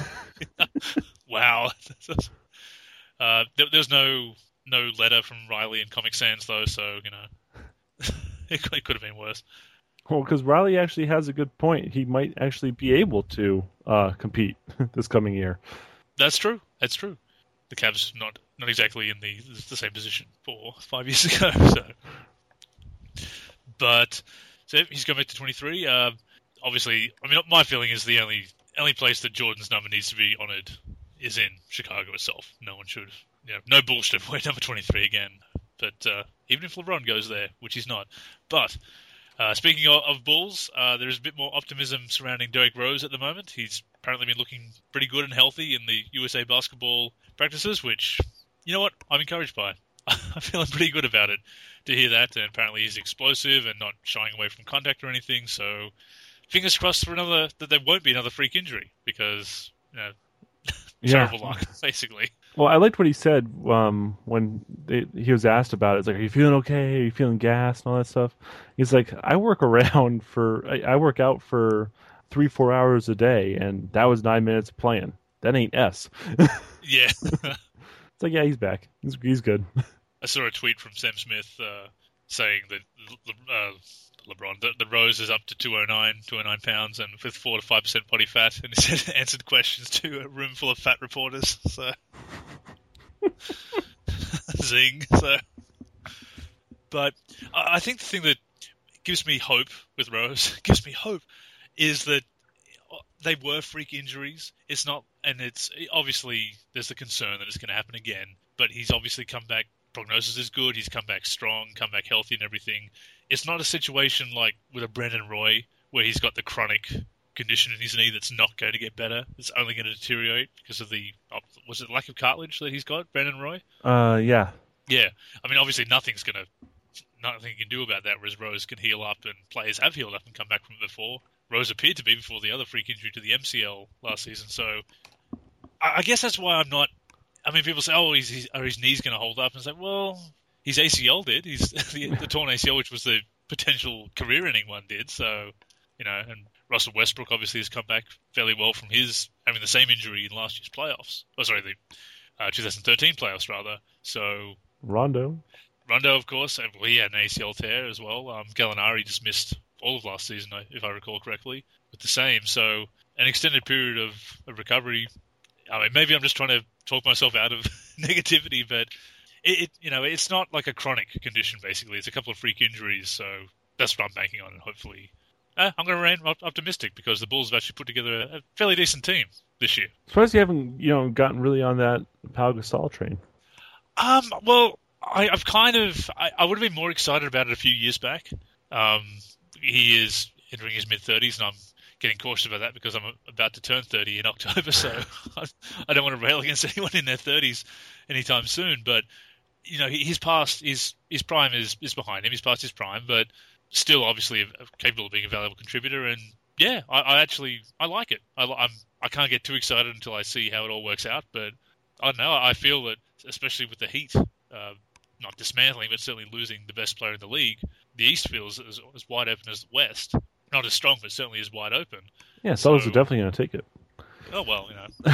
S1: Wow. uh, there, there was no no letter from Riley in Comic Sans, though, so, you know, it, it could have been worse.
S2: Well, because Riley actually has a good point. He might actually be able to uh, compete this coming year.
S1: That's true. That's true. The Cavs not not exactly in the the same position for five years ago. So, but so he's going back to twenty-three. Uh, obviously, I mean, my feeling is the only only place that Jordan's number needs to be honoured is in Chicago itself. No one should, you know, no bullshit. We're number twenty-three again. But uh, even if LeBron goes there, which he's not. But uh, speaking of, of Bulls, uh, there is a bit more optimism surrounding Derrick Rose at the moment. He's apparently been looking pretty good and healthy in the U S A basketball practices, which, you know what, I'm encouraged by. I'm feeling pretty good about it to hear that. And apparently he's explosive and not shying away from contact or anything. So fingers crossed for another that there won't be another freak injury because, you know,
S2: Yeah.
S1: terrible luck, basically.
S2: Well, I liked what he said um, when they, he was asked about it. It's like, are you feeling okay? Are you feeling gassed and all that stuff? He's like, I work around for, I, I work out for three, four hours a day, and that was nine minutes of playing. That ain't S.
S1: Yeah.
S2: It's like, yeah, he's back. He's, he's good.
S1: I saw a tweet from Sam Smith uh, saying that Le- uh, LeBron, the, the Rose is up to two oh nine, two oh nine pounds, and with four to five percent body fat, and he said answered questions to a room full of fat reporters. So, zing. So, but I think the thing that gives me hope with Rose, gives me hope, is that they were freak injuries. It's not, and it's obviously there's the concern that it's going to happen again. But he's obviously come back. Prognosis is good. He's come back strong, come back healthy, and everything. It's not a situation like with a Brandon Roy where he's got the chronic condition in his knee that's not going to get better. It's only going to deteriorate because of the was it lack of cartilage that he's got, Brandon Roy?
S2: Uh, yeah.
S1: Yeah. I mean, obviously nothing's going to nothing you can do about that. Whereas Rose can heal up, and players have healed up and come back from it before. Rose appeared to be before the other freak injury to the M C L last season. So I, I guess that's why I'm not. I mean, people say, "Oh, he's, he's, are his knees going to hold up?" And it's like, well, his A C L did. He's the, the torn A C L, which was the potential career-ending one, did. So, you know, and Russell Westbrook obviously has come back fairly well from his having the same injury in last year's playoffs. Oh, sorry, the uh, twenty thirteen playoffs rather. So
S2: Rondo.
S1: Rondo, of course, well, he had an A C L tear as well. Um, Gallinari just missed all of last season, if I recall correctly, with the same. So an extended period of, of recovery. I mean, maybe I'm just trying to talk myself out of negativity, but it, it, you know, it's not like a chronic condition. Basically, it's a couple of freak injuries, so that's what I'm banking on, and hopefully, uh, I'm going to remain optimistic because the Bulls have actually put together a fairly decent team this year.
S2: Surprised you haven't, you know, gotten really on that Pau Gasol train.
S1: Um, well, I, I've kind of, I, I would have been more excited about it a few years back. Um, he is entering his mid thirties, and I'm getting cautious about that because I'm about to turn thirty in October, so I don't want to rail against anyone in their thirties anytime soon. But you know, his past, his his prime is, is behind him. He's past his prime, but still, obviously, capable of being a valuable contributor. And yeah, I, I actually I like it. I, I'm I can't get too excited until I see how it all works out. But I don't know. I feel that, especially with the Heat, uh, not dismantling, but certainly losing the best player in the league, the East feels as, as wide open as the West. Not as strong, but certainly as wide open.
S2: Yeah, so, Suns are definitely going to take it.
S1: Oh, well, you know.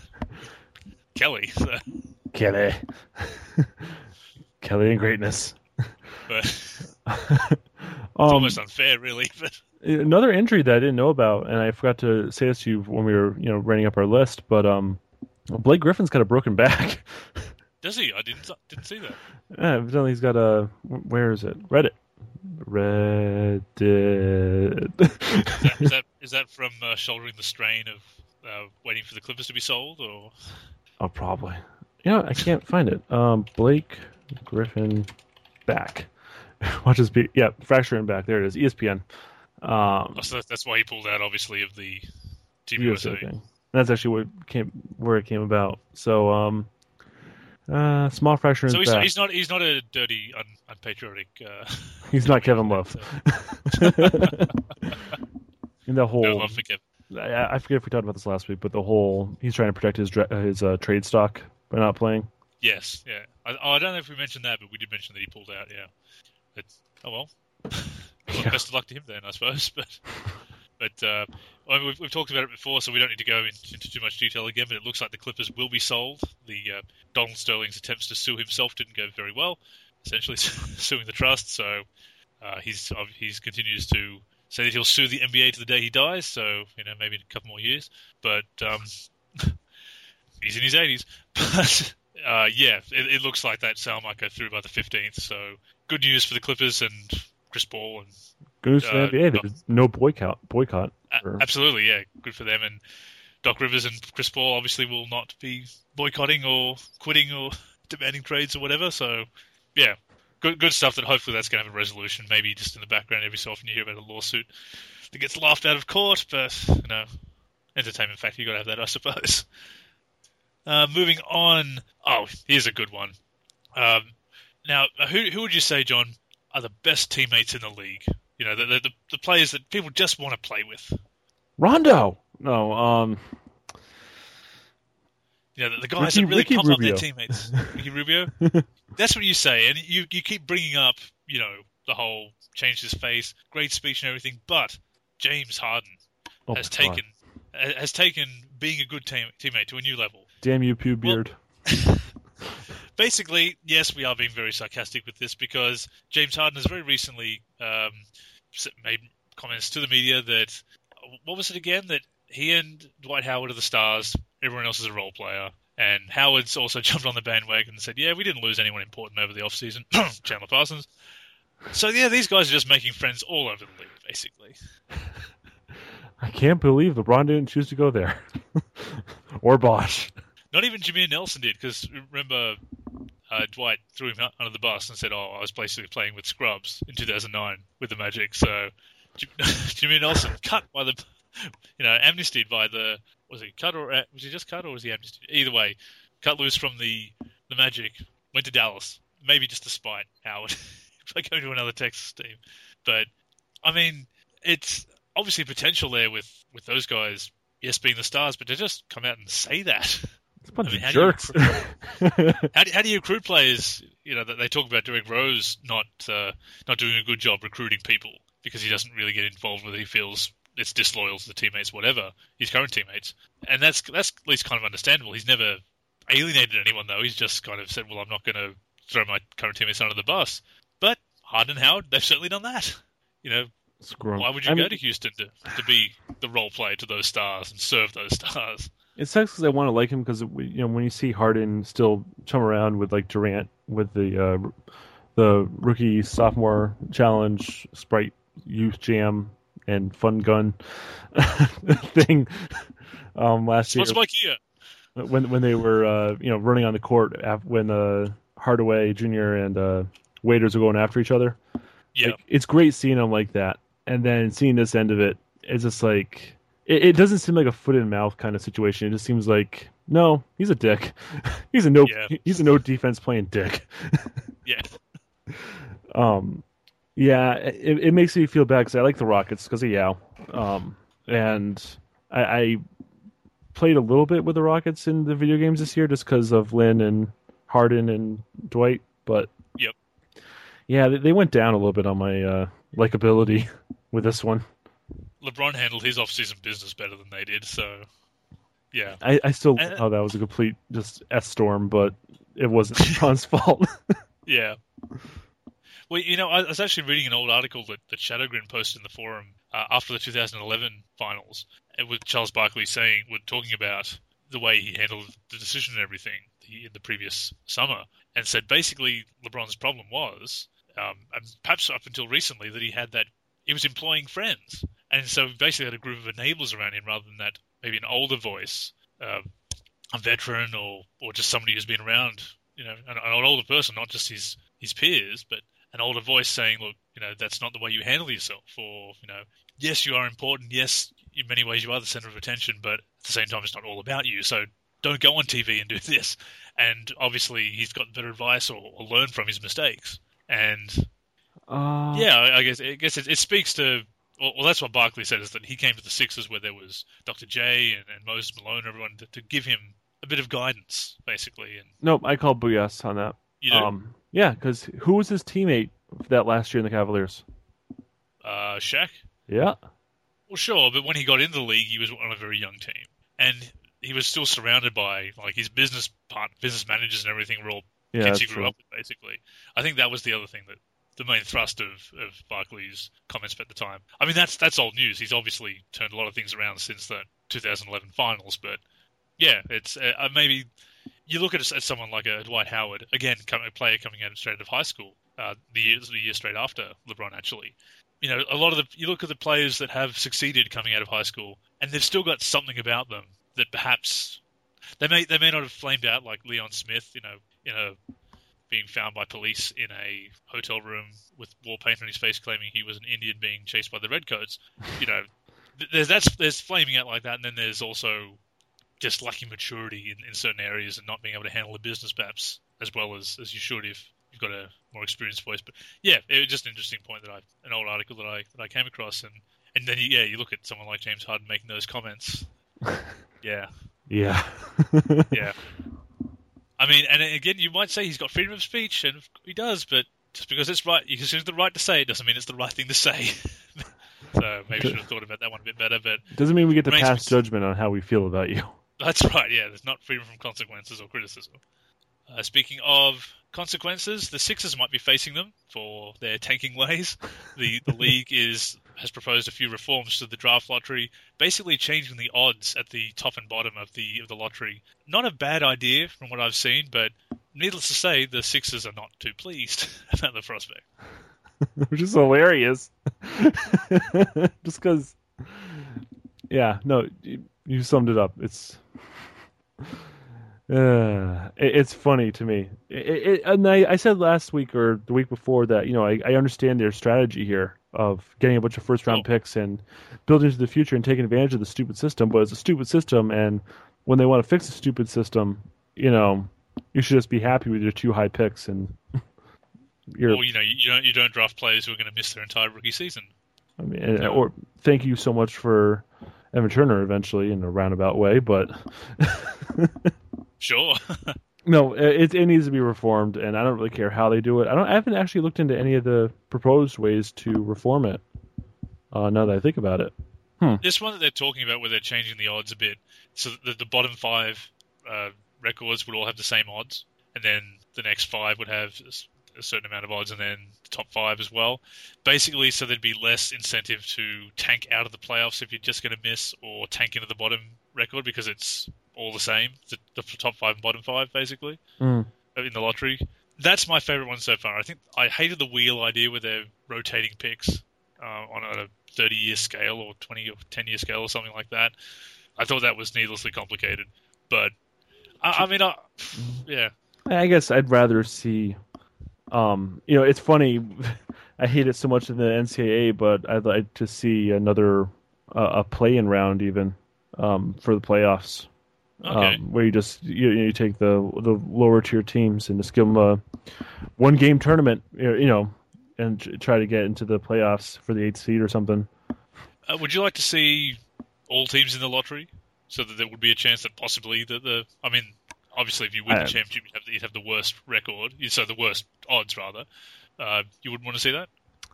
S1: Kelly. So.
S2: Kelly. Kelly and greatness.
S1: But it's
S2: um,
S1: almost unfair, really. But
S2: another injury that I didn't know about, and I forgot to say this to you when we were, you know, writing up our list, but um, Blake Griffin's got a broken back.
S1: Does he? I didn't didn't see that.
S2: Yeah, evidently he's got a, where is it? Reddit. Reddit.
S1: is, that, is that is that from uh, shouldering the strain of uh, waiting for the Clippers to be sold, or?
S2: Oh, probably. You know, I can't find it. Um, Blake Griffin back. Watch this be. Yeah, fracture in back. There it is. E S P N. Um,
S1: oh, so that's why he pulled out, obviously, of the Team
S2: U S A
S1: U S A
S2: thing. That's actually what came where it came about. So, um, uh, small fracture in
S1: so
S2: his
S1: he's,
S2: back.
S1: he's not he's not a dirty, un, unpatriotic. Uh,
S2: He's not Kevin Love. In the whole,
S1: no love for Kevin.
S2: I, I forget if we talked about this last week, but the whole he's trying to protect his dra- his uh, trade stock by not playing.
S1: Yes, yeah. I, oh, I don't know if we mentioned that, but we did mention that he pulled out. Yeah. But, oh well. Well,
S2: Yeah.
S1: best of luck to him then, I suppose. But but uh, I mean, we've, we've talked about it before, so we don't need to go into, into too much detail again. But it looks like the Clippers will be sold. The uh, Donald Sterling's attempts to sue himself didn't go very well. Essentially, suing the trust. So uh, he's he's continues to say that he'll sue the N B A to the day he dies. So you know, maybe in a couple more years. But um, he's in his eighties. But uh, yeah, it, it looks like that sale might go through by the fifteenth. So good news for the Clippers and Chris Paul and
S2: Good news for the
S1: Uh,
S2: N B A.
S1: Doc,
S2: There's no boycott. Boycott.
S1: a- absolutely, yeah, good for them. And Doc Rivers and Chris Paul obviously will not be boycotting or quitting or demanding trades or whatever. So, yeah, good good stuff. That hopefully that's going to have a resolution. Maybe just in the background every so often you hear about a lawsuit that gets laughed out of court, but you know, entertainment factor, you got to have that, I suppose. Uh, moving on. Oh, here's a good one. Um, now, who who would you say, John, are the best teammates in the league? You know, the the, the players that people just want to play with.
S2: Rondo. No. Um.
S1: You know, the, the guys
S2: Ricky,
S1: that really
S2: Ricky
S1: pump
S2: Rubio.
S1: up their teammates. Ricky Rubio. That's what you say, and you you keep bringing up, you know, the whole changed his face, great speech and everything, but James Harden
S2: Oh
S1: has
S2: my God.
S1: taken has taken being a good team, teammate to a new level.
S2: Damn you, Pew Beard.
S1: Basically, yes, we are being very sarcastic with this because James Harden has very recently um, made comments to the media that, what was it again, that he and Dwight Howard are the stars, everyone else is a role player, and Howard's also jumped on the bandwagon and said, yeah, we didn't lose anyone important over the offseason, Chandler Parsons. So, yeah, these guys are just making friends all over the league, basically.
S2: I can't believe LeBron didn't choose to go there. Or Bosh.
S1: Not even Jameer Nelson did, because remember, uh, Dwight threw him out under the bus and said, oh, I was basically playing with scrubs in two thousand nine with the Magic. So J- Jameer Nelson cut by the, you know, amnestied by the, was he cut or, was he just cut or was he amnestied? Either way, cut loose from the, the Magic, went to Dallas, maybe just to spite Howard by going to another Texas team. But, I mean, it's obviously potential there with, with those guys, yes, being the stars, but to just come out and say that.
S2: It's a bunch
S1: I mean,
S2: of
S1: how do you
S2: jerks.
S1: How do, how do you recruit players? You know, that they talk about Derrick Rose not uh, not doing a good job recruiting people because he doesn't really get involved with it. He feels it's disloyal to the teammates, whatever, his current teammates. And that's that's at least kind of understandable. He's never alienated anyone, though. He's just kind of said, well, I'm not going to throw my current teammates under the bus. But Harden and Howard, they've certainly done that. You know,
S2: Scrum.
S1: why would you
S2: I
S1: go
S2: mean,
S1: to Houston to, to be the role player to those stars and serve those stars?
S2: It sucks because I want to like him because you know when you see Harden still chum around with like Durant with the uh, the rookie sophomore challenge Sprite youth jam and fun gun thing um, last year
S1: What's my Kia?
S2: when when they were uh, you know running on the court af- when uh, Hardaway Junior and uh, Waiters were going after each other.
S1: Yeah.
S2: Like, it's great seeing them like that, and then seeing this end of it, it's just like. It doesn't seem like a foot in mouth kind of situation. It just seems like no, he's a dick. he's a no,
S1: Yeah.
S2: he's a no defense playing dick.
S1: Yeah.
S2: um, yeah, it, it makes me feel bad because I like the Rockets because of Yao. Um, and I, I played a little bit with the Rockets in the video games this year just because of Lynn and Harden and Dwight. But
S1: Yep.
S2: yeah, they, they went down a little bit on my uh, likability with this one.
S1: LeBron handled his off-season business better than they did, so yeah.
S2: I, I still
S1: And-
S2: oh that was a complete just S storm, but it wasn't LeBron's fault.
S1: Yeah. Well, you know, I was actually reading an old article that, that Shadowgrin posted in the forum uh, after the two thousand eleven finals, and with Charles Barkley saying, we're talking about the way he handled the decision and everything in the previous summer, and said basically LeBron's problem was, um, and perhaps up until recently, that he had that he was employing friends. And so basically had a group of enablers around him rather than that maybe an older voice, uh, a veteran or, or just somebody who's been around, you know, an, an older person, not just his, his peers, but an older voice saying, look, you know, that's not the way you handle yourself. Or, you know, yes, you are important. Yes, in many ways you are the center of attention, but at the same time, it's not all about you. So don't go on T V and do this. And obviously he's got better advice or, or learned from his mistakes. And
S2: uh,
S1: yeah, I, I guess, I guess it, it speaks to, Well, well, that's what Barkley said, is that he came to the Sixers where there was Doctor J and, and Moses Malone, everyone, to, to give him a bit of guidance, basically. And
S2: Nope, I call B S on that.
S1: you know,
S2: Um, yeah, because who was his teammate that last year in the Cavaliers?
S1: uh, Shaq.
S2: Yeah,
S1: Well, sure, but when he got into the league, he was on a very young team, and he was still surrounded by like his business part, business managers and everything were all
S2: yeah,
S1: kids
S2: that's
S1: he grew
S2: true.
S1: up with, basically. I think that was the other thing that. The main thrust of, of Barkley's comments at the time. I mean, that's that's old news. He's obviously turned a lot of things around since the two thousand eleven finals. But yeah, it's uh, maybe you look at, at someone like a Dwight Howard, again, a player coming out straight out of high school, uh, the year the year straight after LeBron actually, you know, a lot of the you look at the players that have succeeded coming out of high school, and they've still got something about them that perhaps they may they may not have flamed out like Leon Smith, you know, in a being found by police in a hotel room with war paint on his face, claiming he was an Indian being chased by the Redcoats. You know, there's that's there's flaming out like that, and then there's also just lacking maturity in, in certain areas and not being able to handle the business perhaps as well as, as you should if you've got a more experienced voice. But yeah, it was just an interesting point that I an old article that I that I came across, and and then yeah, you look at someone like James Harden making those comments. Yeah,
S2: yeah,
S1: yeah. I mean, and again, you might say he's got freedom of speech, and he does, but just because it's right, you consider the right to say it doesn't mean it's the right thing to say. So maybe I should have thought about that one a bit better. But
S2: doesn't mean we get to pass judgment on how we feel about you.
S1: That's right. Yeah, there's not freedom from consequences or criticism. Uh, speaking of consequences, the Sixers might be facing them for their tanking ways. The the league is has proposed a few reforms to the draft lottery, basically changing the odds at the top and bottom of the of the lottery. Not a bad idea from what I've seen, but needless to say, the Sixers are not too pleased about the prospect.
S2: Which is hilarious. Just because, yeah, no, you, you summed it up. It's uh, it, it's funny to me. It, it, and I, I said last week or the week before that, you know, I, I understand their strategy here of getting a bunch of first round oh. picks and building into the future and taking advantage of the stupid system, but it's a stupid system, and when they want to fix a stupid system, you know, you should just be happy with your two high picks and. You're,
S1: or you know, you don't you don't draft players who are going to miss their entire rookie season.
S2: I mean, no. or thank you so much for Evan Turner eventually in a roundabout way, but
S1: sure.
S2: No, it it needs to be reformed, and I don't really care how they do it. I don't. I haven't actually looked into any of the proposed ways to reform it. Uh, now that I think about it,
S1: hmm. This one that they're talking about, where they're changing the odds a bit, so that the bottom five uh, records would all have the same odds, and then the next five would have a certain amount of odds, and then the top five as well. Basically, so there'd be less incentive to tank out of the playoffs if you're just going to miss, or tank into the bottom record because it's all the same, the, the top five and bottom five, basically,
S2: mm.
S1: in the lottery. That's my favorite one so far. I think I hated the wheel idea where they're rotating picks uh, on a thirty-year scale or twenty or ten-year scale or something like that. I thought that was needlessly complicated. But, I, I mean, I, yeah.
S2: I guess I'd rather see... Um, you know, it's funny. I hate it so much in the N C double A, but I'd like to see another uh, a play-in round even um, for the playoffs,
S1: okay.
S2: um, where you just you, you take the the lower tier teams and just give them a one game tournament, you know, and try to get into the playoffs for the eighth seed or something.
S1: Uh, would you like to see all teams in the lottery so that there would be a chance that possibly that the I mean. Obviously, if you win the championship, you'd have, the, you'd have the worst record, so the worst odds, rather. Uh, you wouldn't want to see that?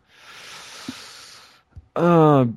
S2: Uh,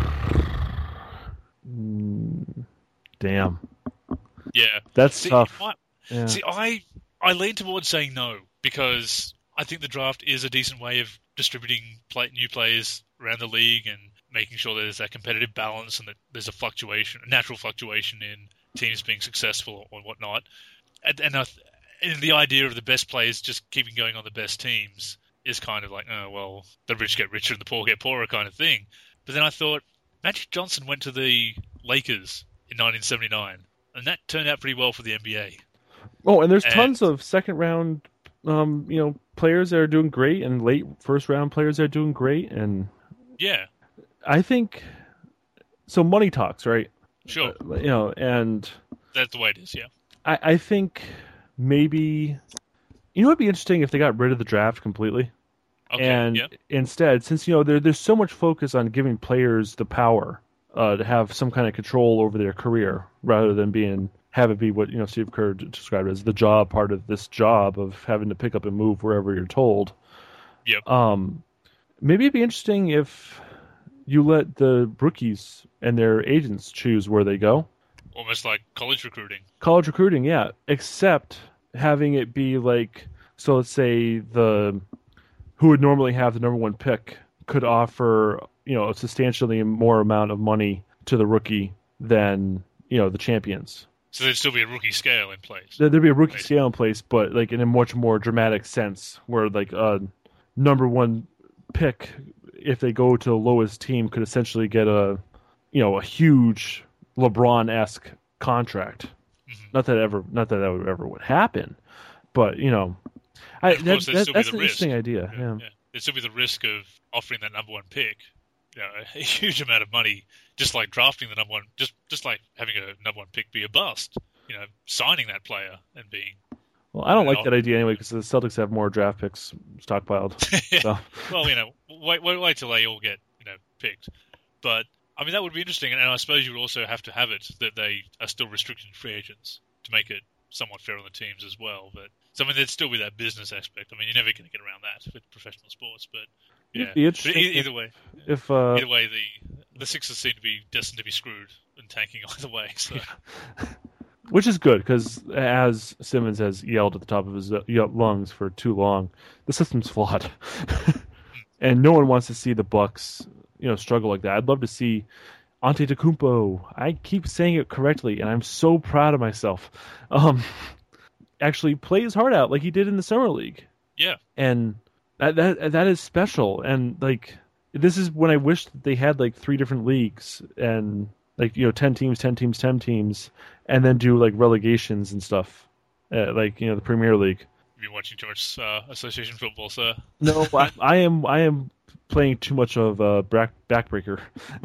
S2: damn.
S1: Yeah.
S2: That's
S1: see,
S2: tough.
S1: I,
S2: yeah.
S1: See, I, I lean towards saying no, because I think the draft is a decent way of distributing play, new players around the league and making sure there's that competitive balance and that there's a fluctuation, a natural fluctuation in teams being successful or whatnot. And, and, I, and the idea of the best players just keeping going on the best teams is kind of like, oh, well, the rich get richer and the poor get poorer kind of thing. But then I thought, Magic Johnson went to the Lakers in nineteen seventy-nine, and that turned out pretty well for the N B A.
S2: Oh, and there's
S1: and,
S2: tons of second round, um, you know, players that are doing great, and late first round players that are doing great, and
S1: yeah,
S2: I think so. Money talks, right?
S1: Sure.
S2: Uh, you know, and
S1: that's the way it is. Yeah.
S2: I, I think maybe you know it'd be interesting if they got rid of the draft completely,
S1: okay,
S2: and
S1: yeah.
S2: instead, since you know there there's so much focus on giving players the power uh, to have some kind of control over their career, rather than being have it be what you know Steve Kerr described as the job part of this job of having to pick up and move wherever you're told.
S1: Yep.
S2: Um, maybe it'd be interesting if you let the rookies and their agents choose where they go.
S1: Almost like college recruiting.
S2: College recruiting, yeah. Except having it be like, so let's say the who would normally have the number one pick could offer, you know, a substantially more amount of money to the rookie than, you know, the champions.
S1: So there'd still be a rookie scale in place.
S2: There'd be a rookie
S1: Basically.
S2: scale in place, but like in a much more dramatic sense, where like a number one pick if they go to the lowest team, could essentially get a, you know, a huge LeBron-esque contract. Mm-hmm. Not that ever, not that that would ever would happen, but you know, I, that, that, that's an interesting idea. Yeah, yeah.
S1: Yeah. There'd still be the risk of offering that number one pick, you know, a huge amount of money, just like drafting the number one, just just like having a number one pick be a bust. You know, signing that player and being.
S2: Well, I don't like that idea anyway because the Celtics have more draft picks stockpiled.
S1: yeah.
S2: So.
S1: Well, you know, wait, wait, wait till they all get you know picked. But I mean, that would be interesting, and I suppose you would also have to have it that they are still restricted free agents to make it somewhat fair on the teams as well. But so I mean, there'd still be that business aspect. I mean, you're never going to get around that with professional sports. But yeah,
S2: It'd be interesting
S1: but either, either way,
S2: if uh...
S1: either way, the the Sixers seem to be destined to be screwed and tanking either way. So.
S2: Yeah. Which is good because, as Simmons has yelled at the top of his lungs for too long, the system's flawed, and no one wants to see the Bucks, you know, struggle like that. I'd love to see Antetokounmpo. I keep saying it correctly, and I'm so proud of myself. Um, actually, play his heart out like he did in the summer league.
S1: Yeah,
S2: and that that that is special. And like, this is when I wish that they had like three different leagues and. Like, you know, ten teams, ten teams, ten teams, and then do, like, relegations and stuff. Uh, like, you know, the Premier League.
S1: You've been watching too much uh, association football, sir.
S2: No, I, I am I am playing too much of uh, back, Backbreaker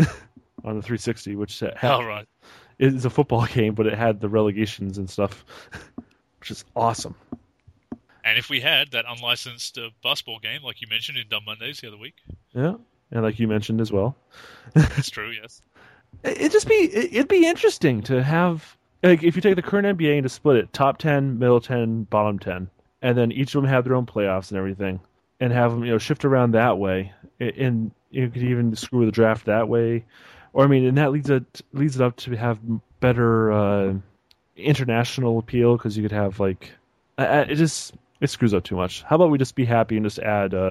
S2: on the three sixty, which had,
S1: oh, right.
S2: is a football game, but it had the relegations and stuff, which is awesome.
S1: And if we had that unlicensed uh, basketball game, like you mentioned in Dumb Mondays the other week.
S2: Yeah, and like you mentioned as well.
S1: That's true, yes.
S2: It'd just be it'd be interesting to have, like, if you take the current N B A and to split it top ten, middle ten, bottom ten, and then each of them have their own playoffs and everything, and have them, you know, shift around that way, and you could even screw the draft that way, or I mean, and that leads it leads it up to have better uh, international appeal because you could have like it just it screws up too much. How about we just be happy and just add uh,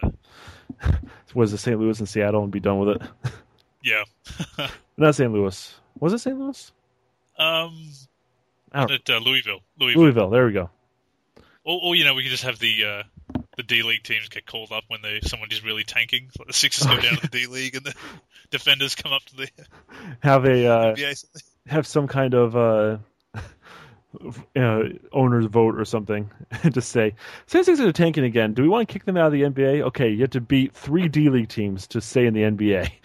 S2: was it Saint Louis and Seattle and be done with it?
S1: Yeah.
S2: Not Saint Louis. Was it Saint Louis?
S1: Um, at uh, Louisville. Louisville.
S2: Louisville. There we go.
S1: Or, or you know, we could just have the uh, the D League teams get called up when they someone is really tanking. Like the Sixers go down to the D League and the defenders come up to the
S2: have a uh,
S1: N B A.
S2: Have some kind of uh, uh, owner's vote or something. Just say, since Sixers are tanking again, do we want to kick them out of the N B A? Okay, you have to beat three D League teams to stay in the N B A.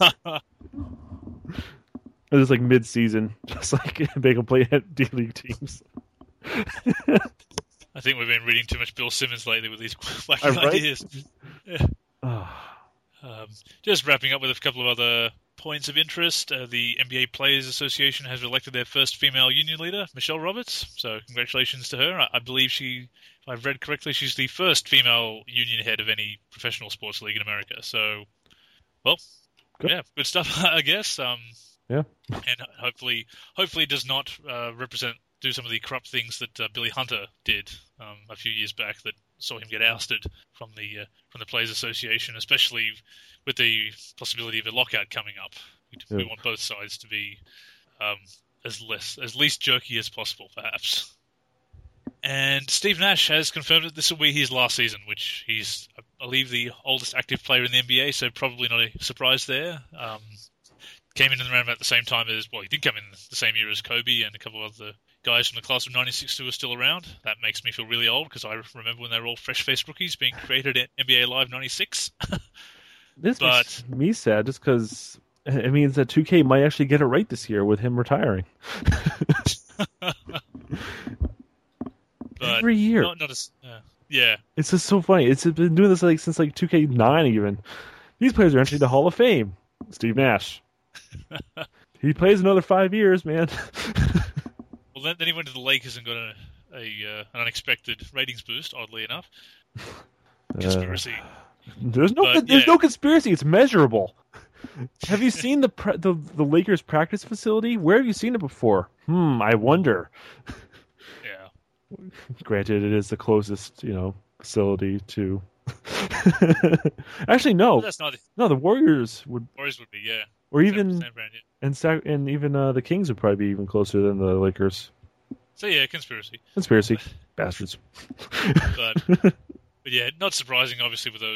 S2: It was like mid-season, just like they can play D League teams.
S1: I think we've been reading too much Bill Simmons lately with these wacky
S2: right?
S1: ideas. Yeah. um, just wrapping up with a couple of other points of interest. Uh, the N B A Players Association has elected their first female union leader, Michelle Roberts. So congratulations to her. I, I believe she, if I've read correctly, she's the first female union head of any professional sports league in America. So, well, good. yeah, good stuff, I guess. Um,
S2: Yeah,
S1: and hopefully, hopefully, it does not uh, represent do some of the corrupt things that uh, Billy Hunter did um, a few years back that saw him get ousted from the uh, from the Players Association, especially with the possibility of a lockout coming up. We,
S2: yeah.
S1: we want both sides to be um, as less as least jerky as possible, perhaps. And Steve Nash has confirmed that this will be his last season, which he's, I believe, the oldest active player in the N B A, so probably not a surprise there. Um, Came in and around about the same time as, well, he did come in the same year as Kobe and a couple of other guys from the class of ninety-six who are still around. That makes me feel really old because I remember when they were all fresh-faced rookies being created at N B A Live ninety-six.
S2: This
S1: but,
S2: makes me sad just because it means that two K might actually get it right this year with him retiring.
S1: but
S2: Every year.
S1: Not, not as, uh, yeah.
S2: It's just so funny. It's been doing this like since like two K nine even. These players are entering the Hall of Fame. Steve Nash. He plays another five years, man.
S1: Well, then, then he went to the Lakers and got a, a uh, an unexpected ratings boost. Oddly enough, conspiracy.
S2: Uh, there's no,
S1: but,
S2: there's
S1: yeah.
S2: no conspiracy. It's measurable. Have you seen the, pre- the the Lakers practice facility? Where have you seen it before? Hmm, I wonder.
S1: Yeah.
S2: Granted, it is the closest, you know, facility to. Actually, no.
S1: Well, that's not.
S2: No, the Warriors would.
S1: Warriors would be, yeah.
S2: Or even
S1: San Fran, yeah.
S2: and Sac- and even uh, the Kings would probably be even closer than the Lakers.
S1: So yeah, conspiracy.
S2: Conspiracy, bastards.
S1: But, but yeah, not surprising, obviously, with those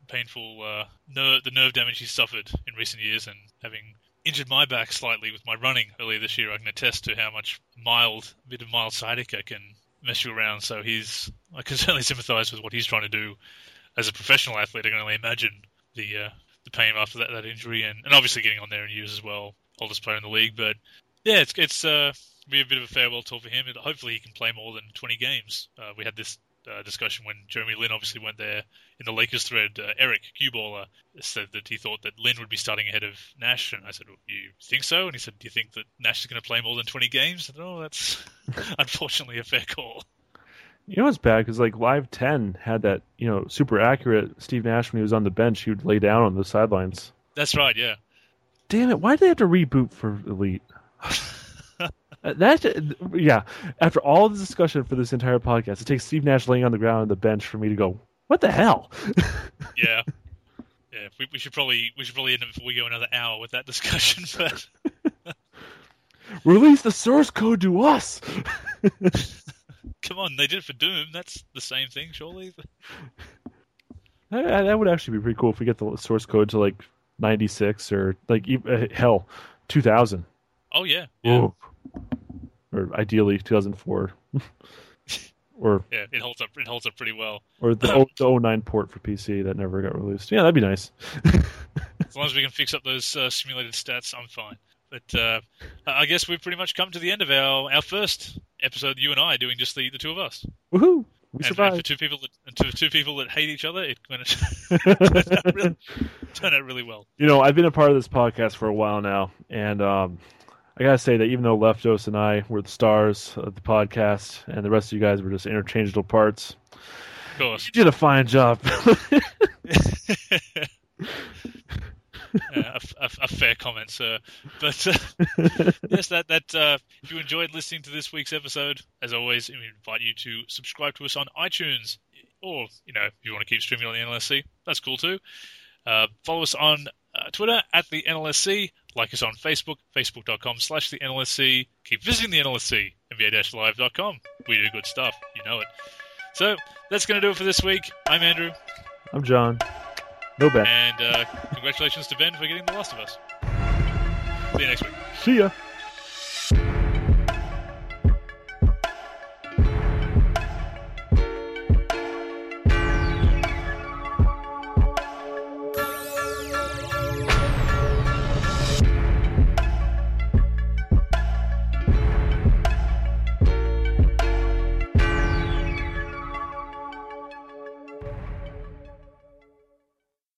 S1: painful uh, nerve, the nerve damage he's suffered in recent years, and having injured my back slightly with my running earlier this year, I can attest to how much mild, a bit of mild sciatica can mess you around. So he's, I can certainly sympathise with what he's trying to do as a professional athlete. I can only imagine the uh, the pain after that, that injury, and, and obviously getting on there in years as well, oldest player in the league. But yeah, it's it's uh, be a bit of a farewell tour for him. And hopefully he can play more than twenty games. Uh, we had this uh, discussion when Jeremy Lin obviously went there in the Lakers thread. Uh, Eric Cuballer said that he thought that Lin would be starting ahead of Nash, and I said, well, "You think so?" And he said, "Do you think that Nash is going to play more than twenty games?" I said, "Oh, that's unfortunately a fair call."
S2: You know what's bad? Because like Live ten had that, you know, super accurate Steve Nash when he was on the bench. He would lay down on the sidelines.
S1: That's right, yeah.
S2: Damn it! Why did they have to reboot for Elite? That yeah. After all the discussion for this entire podcast, it takes Steve Nash laying on the ground on the bench for me to go, "What the hell?"
S1: Yeah, yeah. We, we should probably we should probably end up before we go another hour with that discussion. But
S2: release the source code to us.
S1: Come on, they did it for Doom. That's the same thing, surely.
S2: That, that would actually be pretty cool if we get the source code to like ninety-six or like uh, hell, two thousand.
S1: Oh yeah, yeah.
S2: Or ideally two thousand four. Or
S1: yeah, it holds up. It holds up pretty well.
S2: Or the, oh, the oh nine port for P C that never got released. Yeah, that'd be nice.
S1: As long as we can fix up those uh, simulated stats, I'm fine. But uh, I guess we've pretty much come to the end of our, our first episode. You and I doing just the, the two of us.
S2: Woohoo! We
S1: and,
S2: survived.
S1: And for two people that and to two people that hate each other, it turned out, really, turned out really well.
S2: You know, I've been a part of this podcast for a while now, and um, I gotta say that even though Leftos and I were the stars of the podcast, and the rest of you guys were just interchangeable parts,
S1: of course,
S2: you did a fine job.
S1: Yeah, a, a, a fair comment, sir. But uh, yes, that that uh, if you enjoyed listening to this week's episode, as always, we invite you to subscribe to us on iTunes, or you know, if you want to keep streaming on the N L S C, that's cool too. Uh, follow us on uh, Twitter at the N L S C. Like us on Facebook, facebook.com slash the NLSC. Keep visiting the N L S C, N B A live dot com. We do good stuff, you know it. So that's going to do it for this week. I'm Andrew.
S2: I'm John. No Ben.
S1: And uh, congratulations to Ben for getting The Last of Us. See you next week.
S2: See ya.